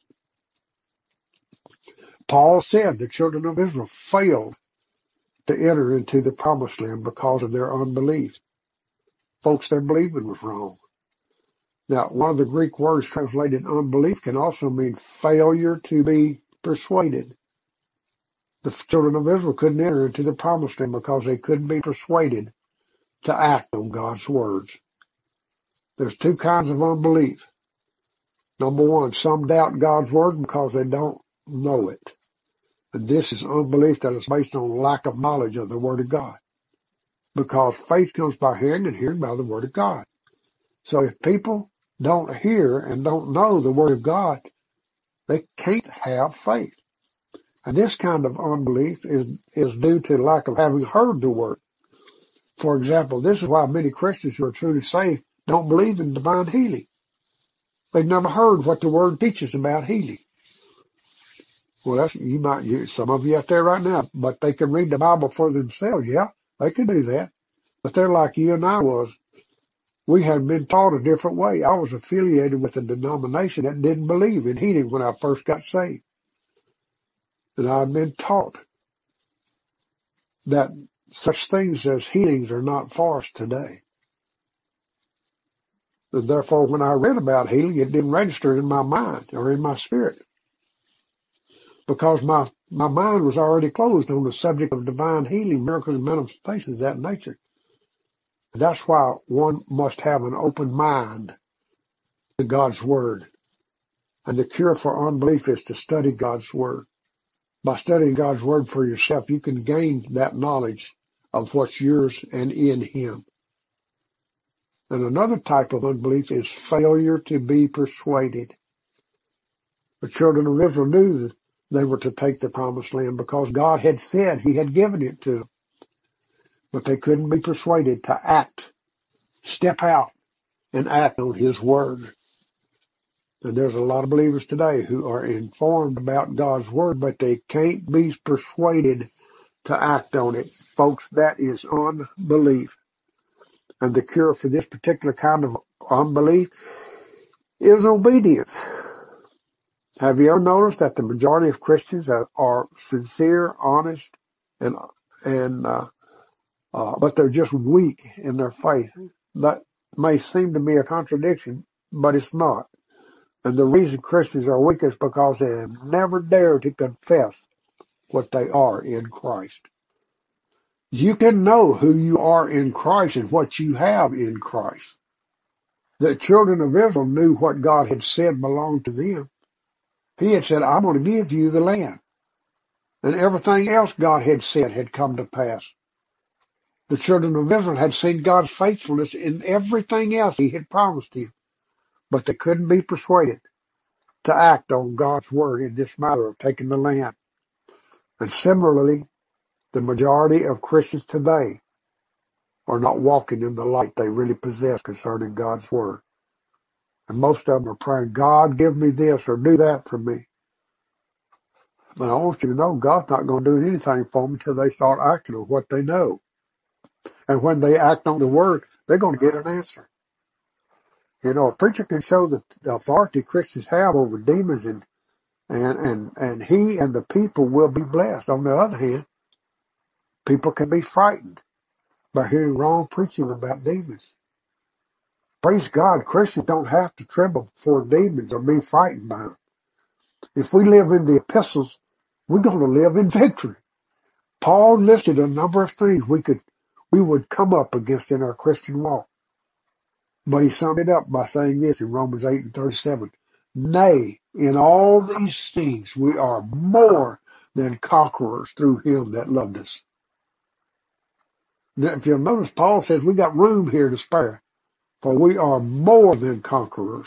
Paul said the children of Israel failed to enter into the promised land because of their unbelief. Folks, their believing was wrong. Now, one of the Greek words translated unbelief can also mean failure to be persuaded. The children of Israel couldn't enter into the promised land because they couldn't be persuaded to act on God's words. There's two kinds of unbelief. Number one, some doubt God's word because they don't know it. And this is unbelief that is based on lack of knowledge of the word of God. Because faith comes by hearing and hearing by the word of God. So if people don't hear and don't know the word of God, they can't have faith. And this kind of unbelief is due to lack of having heard the word. For example, this is why many Christians who are truly saved don't believe in divine healing. They've never heard what the word teaches about healing. Well, some of you out there right now, but they can read the Bible for themselves. Yeah, they can do that. But they're like you and I was. We had been taught a different way. I was affiliated with a denomination that didn't believe in healing when I first got saved. And I've been taught that such things as healings are not for us today. And therefore, when I read about healing, it didn't register in my mind or in my spirit. Because my mind was already closed on the subject of divine healing, miracles, and manifestations of that nature. And that's why one must have an open mind to God's Word. And the cure for unbelief is to study God's Word. By studying God's Word for yourself, you can gain that knowledge of what's yours and in Him. And another type of unbelief is failure to be persuaded. The children of Israel knew that they were to take the promised land because God had said He had given it to them. But they couldn't be persuaded to act, step out, and act on His Word. And there's a lot of believers today who are informed about God's Word, but they can't be persuaded to act on it. Folks, that is unbelief. And the cure for this particular kind of unbelief is obedience. Have you ever noticed that the majority of Christians are sincere, honest, but they're just weak in their faith? That may seem to be a contradiction, but it's not. And the reason Christians are weak is because they have never dared to confess what they are in Christ. You can know who you are in Christ and what you have in Christ. The children of Israel knew what God had said belonged to them. He had said, I'm going to give you the land. And everything else God had said had come to pass. The children of Israel had seen God's faithfulness in everything else He had promised them. But they couldn't be persuaded to act on God's word in this matter of taking the land. And similarly, the majority of Christians today are not walking in the light they really possess concerning God's word. And most of them are praying, God, give me this or do that for me. But I want you to know God's not going to do anything for them until they start acting on what they know. And when they act on the word, they're going to get an answer. You know, a preacher can show the authority Christians have over demons and he and the people will be blessed. On the other hand, people can be frightened by hearing wrong preaching about demons. Praise God, Christians don't have to tremble before demons or be frightened by them. If we live in the epistles, we're going to live in victory. Paul listed a number of things we would come up against in our Christian walk. But he summed it up by saying this in Romans 8:37. Nay, in all these things we are more than conquerors through Him that loved us. Now, if you'll notice, Paul says we got room here to spare, for we are more than conquerors.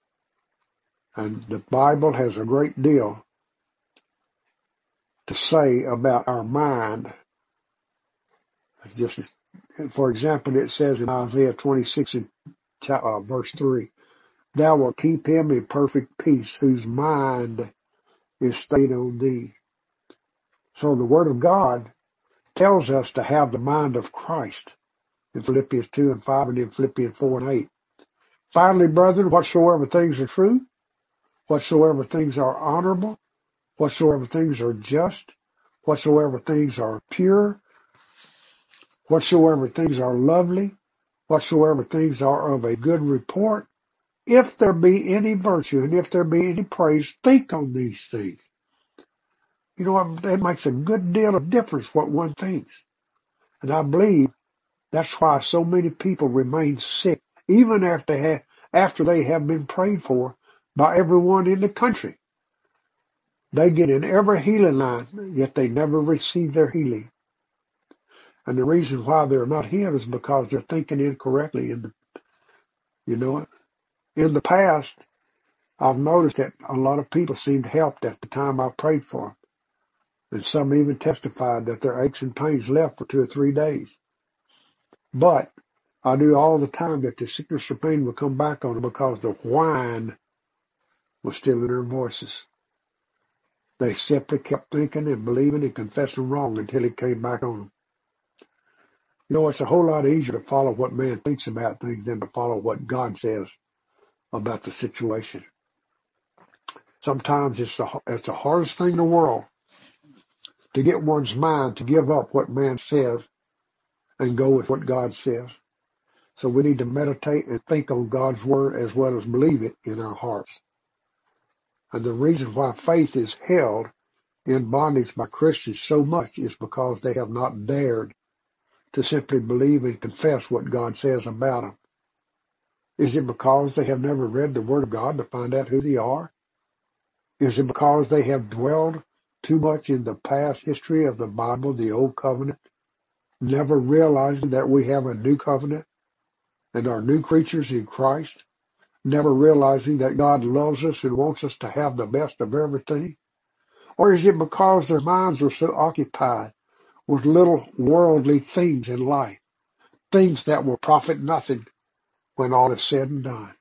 And the Bible has a great deal to say about our mind Just as, for example, it says in Isaiah 26 and verse 3, thou wilt keep him in perfect peace whose mind is stayed on thee. So the Word of God tells us to have the mind of Christ in Philippians 2 and 5 and in Philippians 4 and 8. Finally, brethren, whatsoever things are true, whatsoever things are honorable, whatsoever things are just, whatsoever things are pure, whatsoever things are lovely, whatsoever things are of a good report, if there be any virtue and if there be any praise, think on these things. You know what? It makes a good deal of difference what one thinks. And I believe that's why so many people remain sick, even after they have been prayed for by everyone in the country. They get in every healing line, yet they never receive their healing. And the reason why they're not healed is because they're thinking incorrectly. In the past, I've noticed that a lot of people seemed helped at the time I prayed for them. And some even testified that their aches and pains left for 2 or 3 days. But I knew all the time that the sickness or pain would come back on them because the whine was still in their voices. They simply kept thinking and believing and confessing wrong until it came back on them. You know, it's a whole lot easier to follow what man thinks about things than to follow what God says about the situation. Sometimes it's the hardest thing in the world to get one's mind to give up what man says and go with what God says. So we need to meditate and think on God's word as well as believe it in our hearts. And the reason why faith is held in bondage by Christians so much is because they have not dared to simply believe and confess what God says about them. Is it because they have never read the Word of God to find out who they are? Is it because they have dwelled too much in the past history of the Bible, the Old Covenant, never realizing that we have a new covenant and are new creatures in Christ, never realizing that God loves us and wants us to have the best of everything? Or is it because their minds are so occupied with little worldly things in life, things that will profit nothing when all is said and done?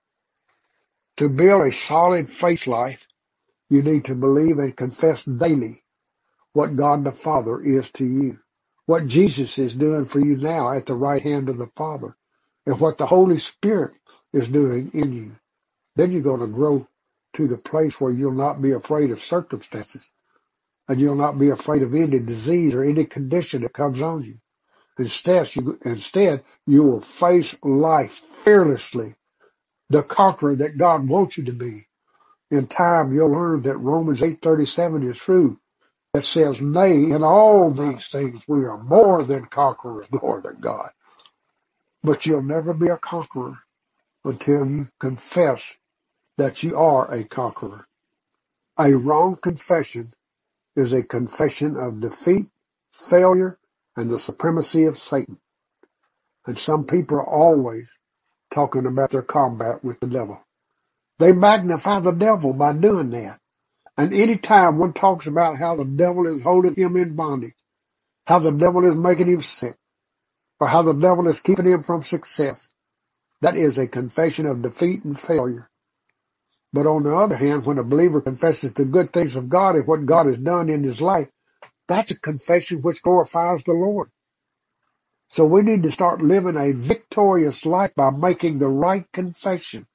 To build a solid faith life, you need to believe and confess daily what God the Father is to you, what Jesus is doing for you now at the right hand of the Father, and what the Holy Spirit is doing in you. Then you're going to grow to the place where you'll not be afraid of circumstances, and you'll not be afraid of any disease or any condition that comes on you. Instead, you will face life fearlessly, the conqueror that God wants you to be. In time, you'll learn that Romans 8:37 is true. That says, nay, in all these things we are more than conquerors, glory to God. But you'll never be a conqueror until you confess that you are a conqueror. A wrong confession is a confession of defeat, failure, and the supremacy of Satan. And some people are always talking about their combat with the devil. They magnify the devil by doing that. And any time one talks about how the devil is holding him in bondage, how the devil is making him sick, or how the devil is keeping him from success, that is a confession of defeat and failure. But on the other hand, when a believer confesses the good things of God and what God has done in his life, that's a confession which glorifies the Lord. So we need to start living a victorious life by making the right confession.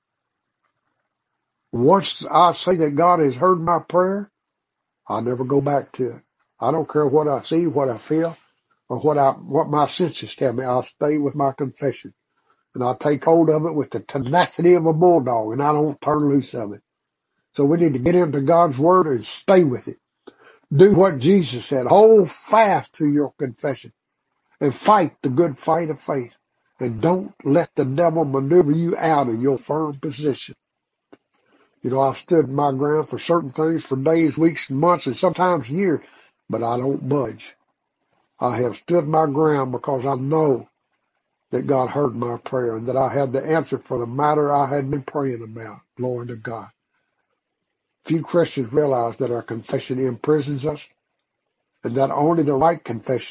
Once I say that God has heard my prayer, I'll never go back to it. I don't care what I see, what I feel, or what my senses tell me. I'll stay with my confession. And I'll take hold of it with the tenacity of a bulldog, and I don't turn loose of it. So we need to get into God's word and stay with it. Do what Jesus said. Hold fast to your confession and fight the good fight of faith. And don't let the devil maneuver you out of your firm position. You know, I've stood my ground for certain things for days, weeks, months, and sometimes years, but I don't budge. I have stood my ground because I know that God heard my prayer and that I had the answer for the matter I had been praying about. Glory to God. Few Christians realize that our confession imprisons us and that only the right confession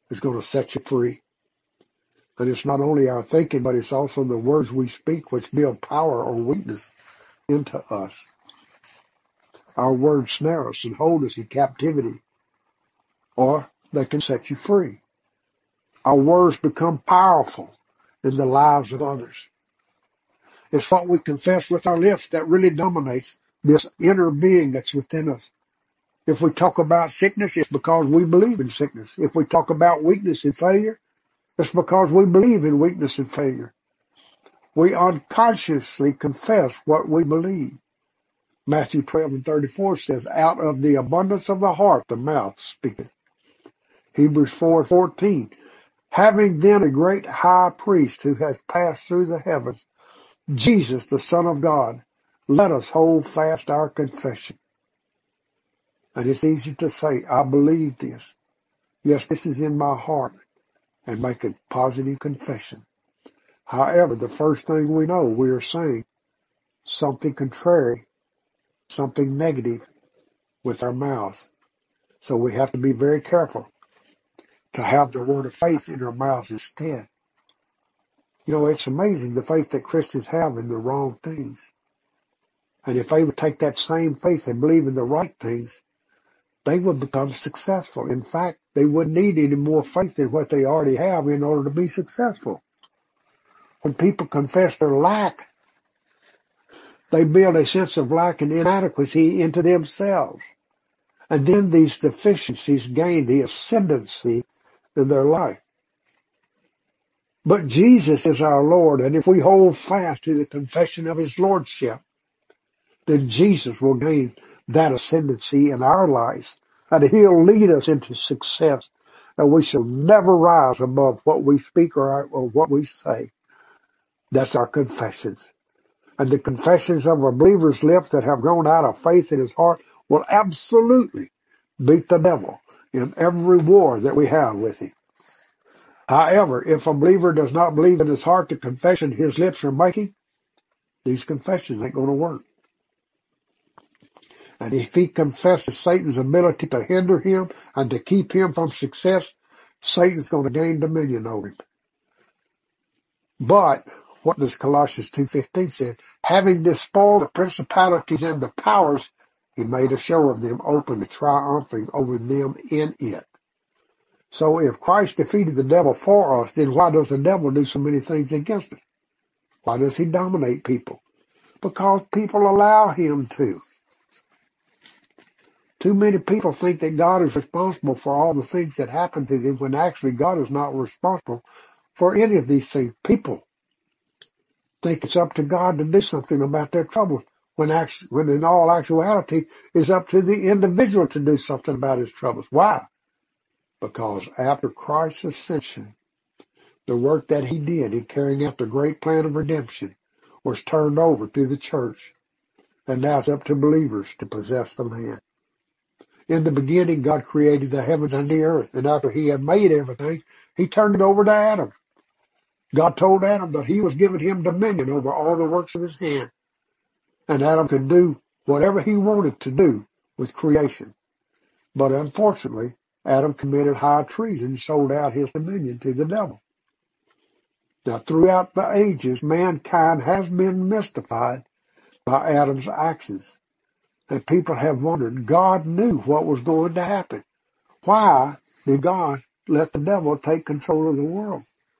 is going to set you free. And it's not only our thinking, but it's also the words we speak which build power or weakness into us. Our words snare us and hold us in captivity, or they can set you free. Our words become powerful in the lives of others. It's what we confess with our lips that really dominates this inner being that's within us. If we talk about sickness, it's because we believe in sickness. If we talk about weakness and failure, it's because we believe in weakness and failure. We unconsciously confess what we believe. Matthew 12:34 says, out of the abundance of the heart, the mouth speaketh. Hebrews 4:14, having then a great high priest who has passed through the heavens, Jesus, the Son of God, let us hold fast our confession. And it's easy to say, I believe this. Yes, this is in my heart, and make a positive confession. However, the first thing we know, we are saying something contrary, something negative with our mouths. So we have to be very careful to have the word of faith in our mouths instead. You know, it's amazing the faith that Christians have in the wrong things. And if they would take that same faith and believe in the right things, they would become successful. In fact, they wouldn't need any more faith than what they already have in order to be successful. When people confess their lack, they build a sense of lack and inadequacy into themselves. And then these deficiencies gain the ascendancy in their life. But Jesus is our Lord, and if we hold fast to the confession of his lordship, then Jesus will gain that ascendancy in our lives, and he'll lead us into success, and we shall never rise above what we speak or what we say. That's our confessions. And the confessions of a believer's lips that have grown out of faith in his heart will absolutely beat the devil in every war that we have with him. However, if a believer does not believe in his heart the confession his lips are making, these confessions ain't going to work. And if he confesses Satan's ability to hinder him and to keep him from success, Satan's going to gain dominion over him. But what does Colossians 2:15 say? Having despoiled the principalities and the powers, he made a show of them openly, triumphing over them in it. So if Christ defeated the devil for us, then why does the devil do so many things against us? Why does he dominate people? Because people allow him to. Too many people think that God is responsible for all the things that happen to them, when actually God is not responsible for any of these things. People think it's up to God to do something about their troubles, when in all actuality it's up to the individual to do something about his troubles. Why? Because after Christ's ascension, the work that he did in carrying out the great plan of redemption was turned over to the church, and now it's up to believers to possess the land. In the beginning, God created the heavens and the earth, and after he had made everything, he turned it over to Adam. God told Adam that he was giving him dominion over all the works of his hand, and Adam could do whatever he wanted to do with creation. But unfortunately, Adam committed high treason and sold out his dominion to the devil. Now, throughout the ages, mankind has been mystified by Adam's actions. And people have wondered, God knew what was going to happen. Why did God let the devil take control of the world?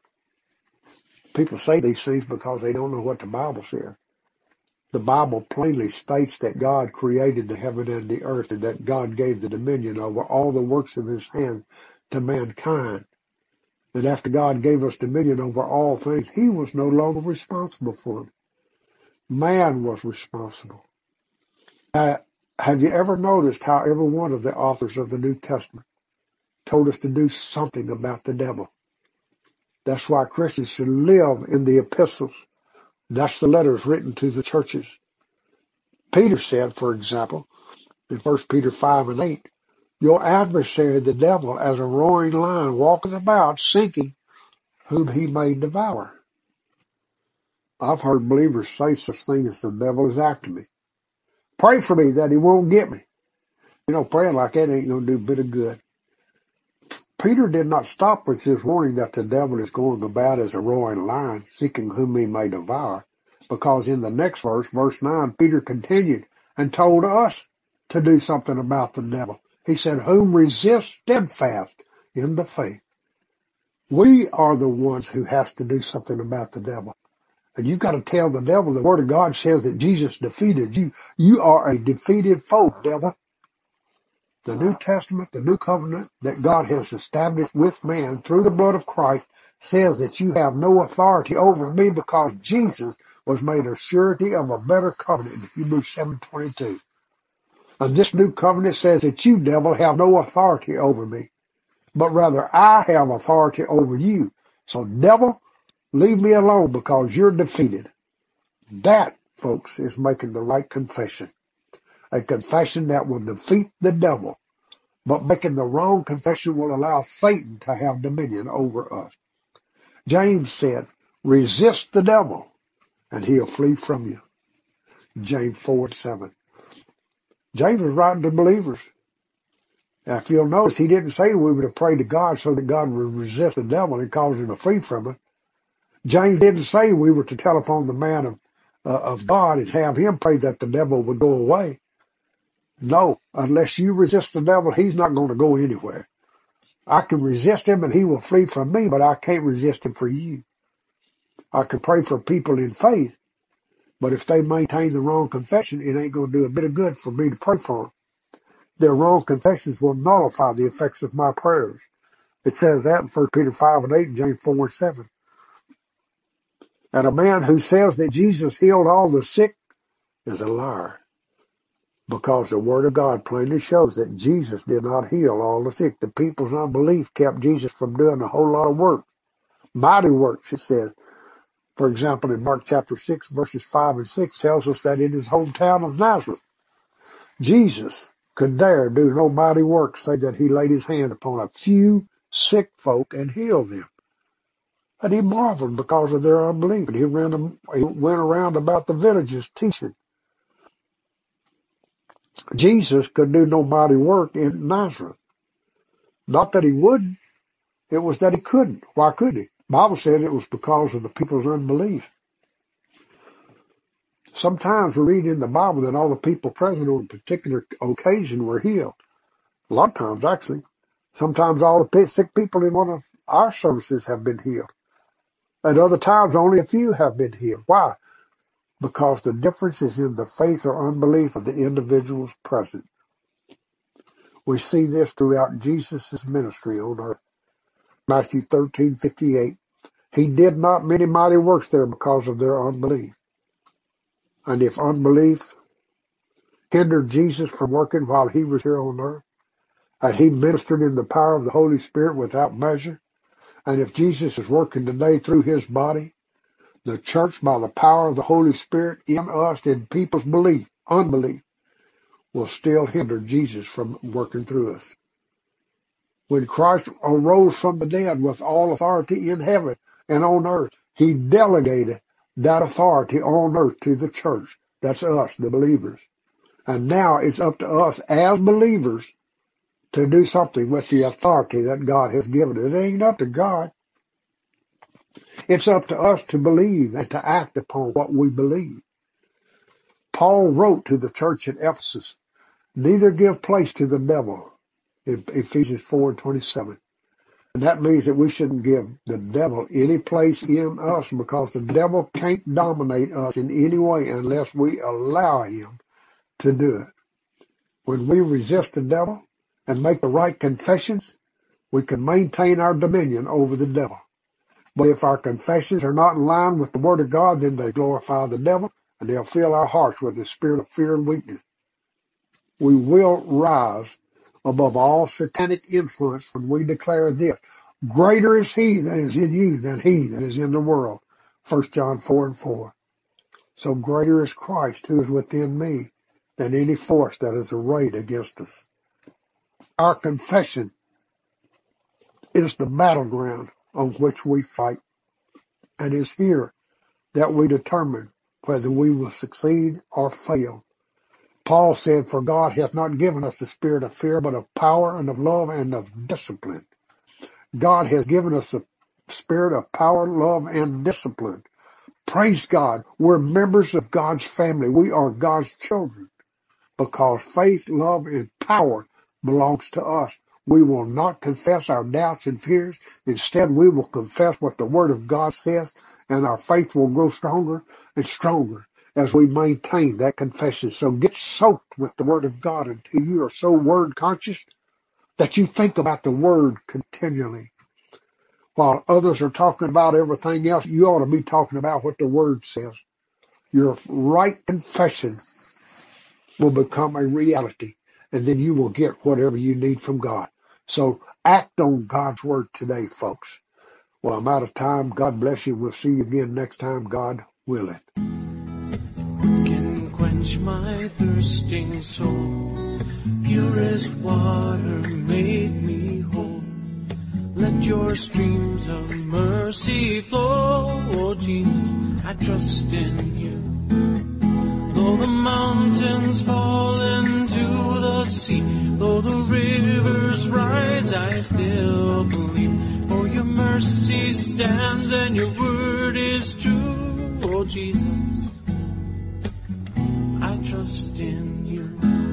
People say these things because they don't know what the Bible says. The Bible plainly states that God created the heaven and the earth, and that God gave the dominion over all the works of his hand to mankind. And after God gave us dominion over all things, he was no longer responsible for them. Man was responsible. Have you ever noticed how every one of the authors of the New Testament told us to do something about the devil? That's why Christians should live in the epistles. That's the letters written to the churches. Peter said, for example, in 1 Peter 5:8, your adversary, the devil, as a roaring lion, walketh about, seeking whom he may devour. I've heard believers say such things as, the devil is after me. Pray for me that he won't get me. You know, praying like that ain't going to do a bit of good. Peter did not stop with his warning that the devil is going about as a roaring lion, seeking whom he may devour, because in the next verse, verse 9, Peter continued and told us to do something about the devil. He said, whom resist steadfast in the faith. We are the ones who has to do something about the devil. And you got to tell the devil, the Word of God says that Jesus defeated you. You are a defeated foe, devil. The New Testament, the New Covenant that God has established with man through the blood of Christ says that you have no authority over me because Jesus was made a surety of a better covenant in Hebrews 7:22. And this new covenant says that you, devil, have no authority over me, but rather I have authority over you. So, devil, leave me alone because you're defeated. That, folks, is making the right confession. A confession that will defeat the devil. But making the wrong confession will allow Satan to have dominion over us. James said, resist the devil and he'll flee from you. James 4:7. James was writing to believers. Now, if you'll notice, he didn't say we were to pray to God so that God would resist the devil and cause him to flee from us. James didn't say we were to telephone the man of God and have him pray that the devil would go away. No, unless you resist the devil, he's not going to go anywhere. I can resist him and he will flee from me, but I can't resist him for you. I can pray for people in faith, but if they maintain the wrong confession, it ain't going to do a bit of good for me to pray for them. Their wrong confessions will nullify the effects of my prayers. It says that in 1 Peter 5:8 and James 4:7. And a man who says that Jesus healed all the sick is a liar, because the Word of God plainly shows that Jesus did not heal all the sick. The people's unbelief kept Jesus from doing a whole lot of work. Mighty works, it said. For example, in Mark chapter 6, verses 5 and 6 tells us that in his hometown of Nazareth, Jesus could there do no mighty works, save that he laid his hand upon a few sick folk and healed them. And he marveled because of their unbelief. And he went around about the villages teaching. Jesus could do no mighty work in Nazareth. Not that he wouldn't, it was that he couldn't. Why could he? The Bible said it was because of the people's unbelief. Sometimes we read in the Bible that all the people present on a particular occasion were healed. A lot of times, actually. Sometimes all the sick people in one of our services have been healed. At other times, only a few have been healed. Why? Because the difference is in the faith or unbelief of the individuals present. We see this throughout Jesus' ministry on earth. Matthew 13:58. He did not many mighty works there because of their unbelief. And if unbelief hindered Jesus from working while he was here on earth, and he ministered in the power of the Holy Spirit without measure, and if Jesus is working today through his body, the church, by the power of the Holy Spirit in us, in people's unbelief, will still hinder Jesus from working through us. When Christ arose from the dead with all authority in heaven and on earth, he delegated that authority on earth to the church. That's us, the believers. And now it's up to us as believers to do something with the authority that God has given us. It ain't up to God. It's up to us to believe and to act upon what we believe. Paul wrote to the church at Ephesus, neither give place to the devil, in Ephesians 4:27. And that means that we shouldn't give the devil any place in us, because the devil can't dominate us in any way unless we allow him to do it. When we resist the devil and make the right confessions, we can maintain our dominion over the devil. But if our confessions are not in line with the Word of God, then they glorify the devil, and they'll fill our hearts with the spirit of fear and weakness. We will rise above all satanic influence when we declare this: greater is he that is in you than he that is in the world. 1 John 4:4. So greater is Christ who is within me than any force that is arrayed against us. Our confession is the battleground on which we fight, and is here that we determine whether we will succeed or fail. Paul said, for God hath not given us the spirit of fear, but of power and of love and of discipline. God has given us the spirit of power, love, and discipline. Praise God. We're members of God's family. We are God's children because faith, love, and power belongs to us. We will not confess our doubts and fears. Instead, we will confess what the Word of God says, and our faith will grow stronger and stronger as we maintain that confession. So get soaked with the Word of God until you are so Word conscious that you think about the Word continually. While others are talking about everything else, you ought to be talking about what the Word says. Your right confession will become a reality, and then you will get whatever you need from God. So act on God's Word today, folks. Well, I'm out of time. God bless you. We'll see you again next time, God willing. Can quench my thirsting soul. Purest water made me whole. Let your streams of mercy flow. Oh, Jesus, I trust in you. Though the mountains fall into the sea, though the rivers rise, I still believe. For your mercy stands and your word is true. Oh, Jesus, I trust in you.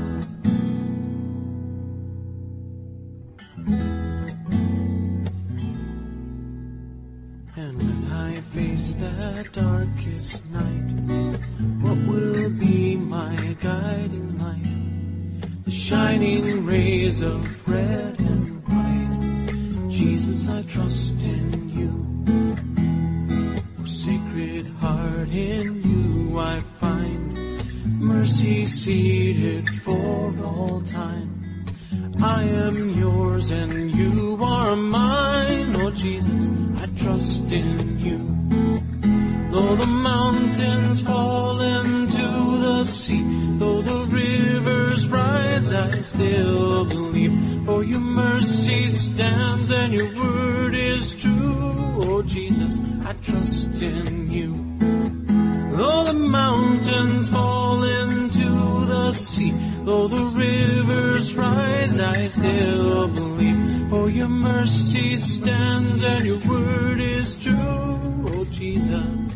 And when I face that darkest night, what will be my guiding light? The shining rays of red and white. Jesus, I trust in you. Oh, Sacred Heart, in you I find mercy seated for all time. I am yours and you are mine. Oh, Jesus, I trust in you. Though the mountains fall into the sea, though the rivers rise, I still believe. For your mercy stands and your word is true. Oh, Jesus, I trust in you. Though the mountains fall into the sea, though the rivers rise, I still believe. For your mercy stands and your word is true. Oh, Jesus,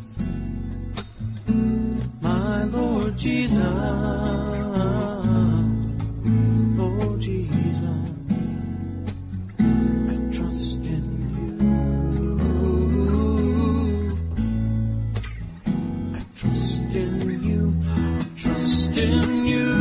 my Lord Jesus. Oh, Jesus, I trust in you. I trust in you. I trust in you.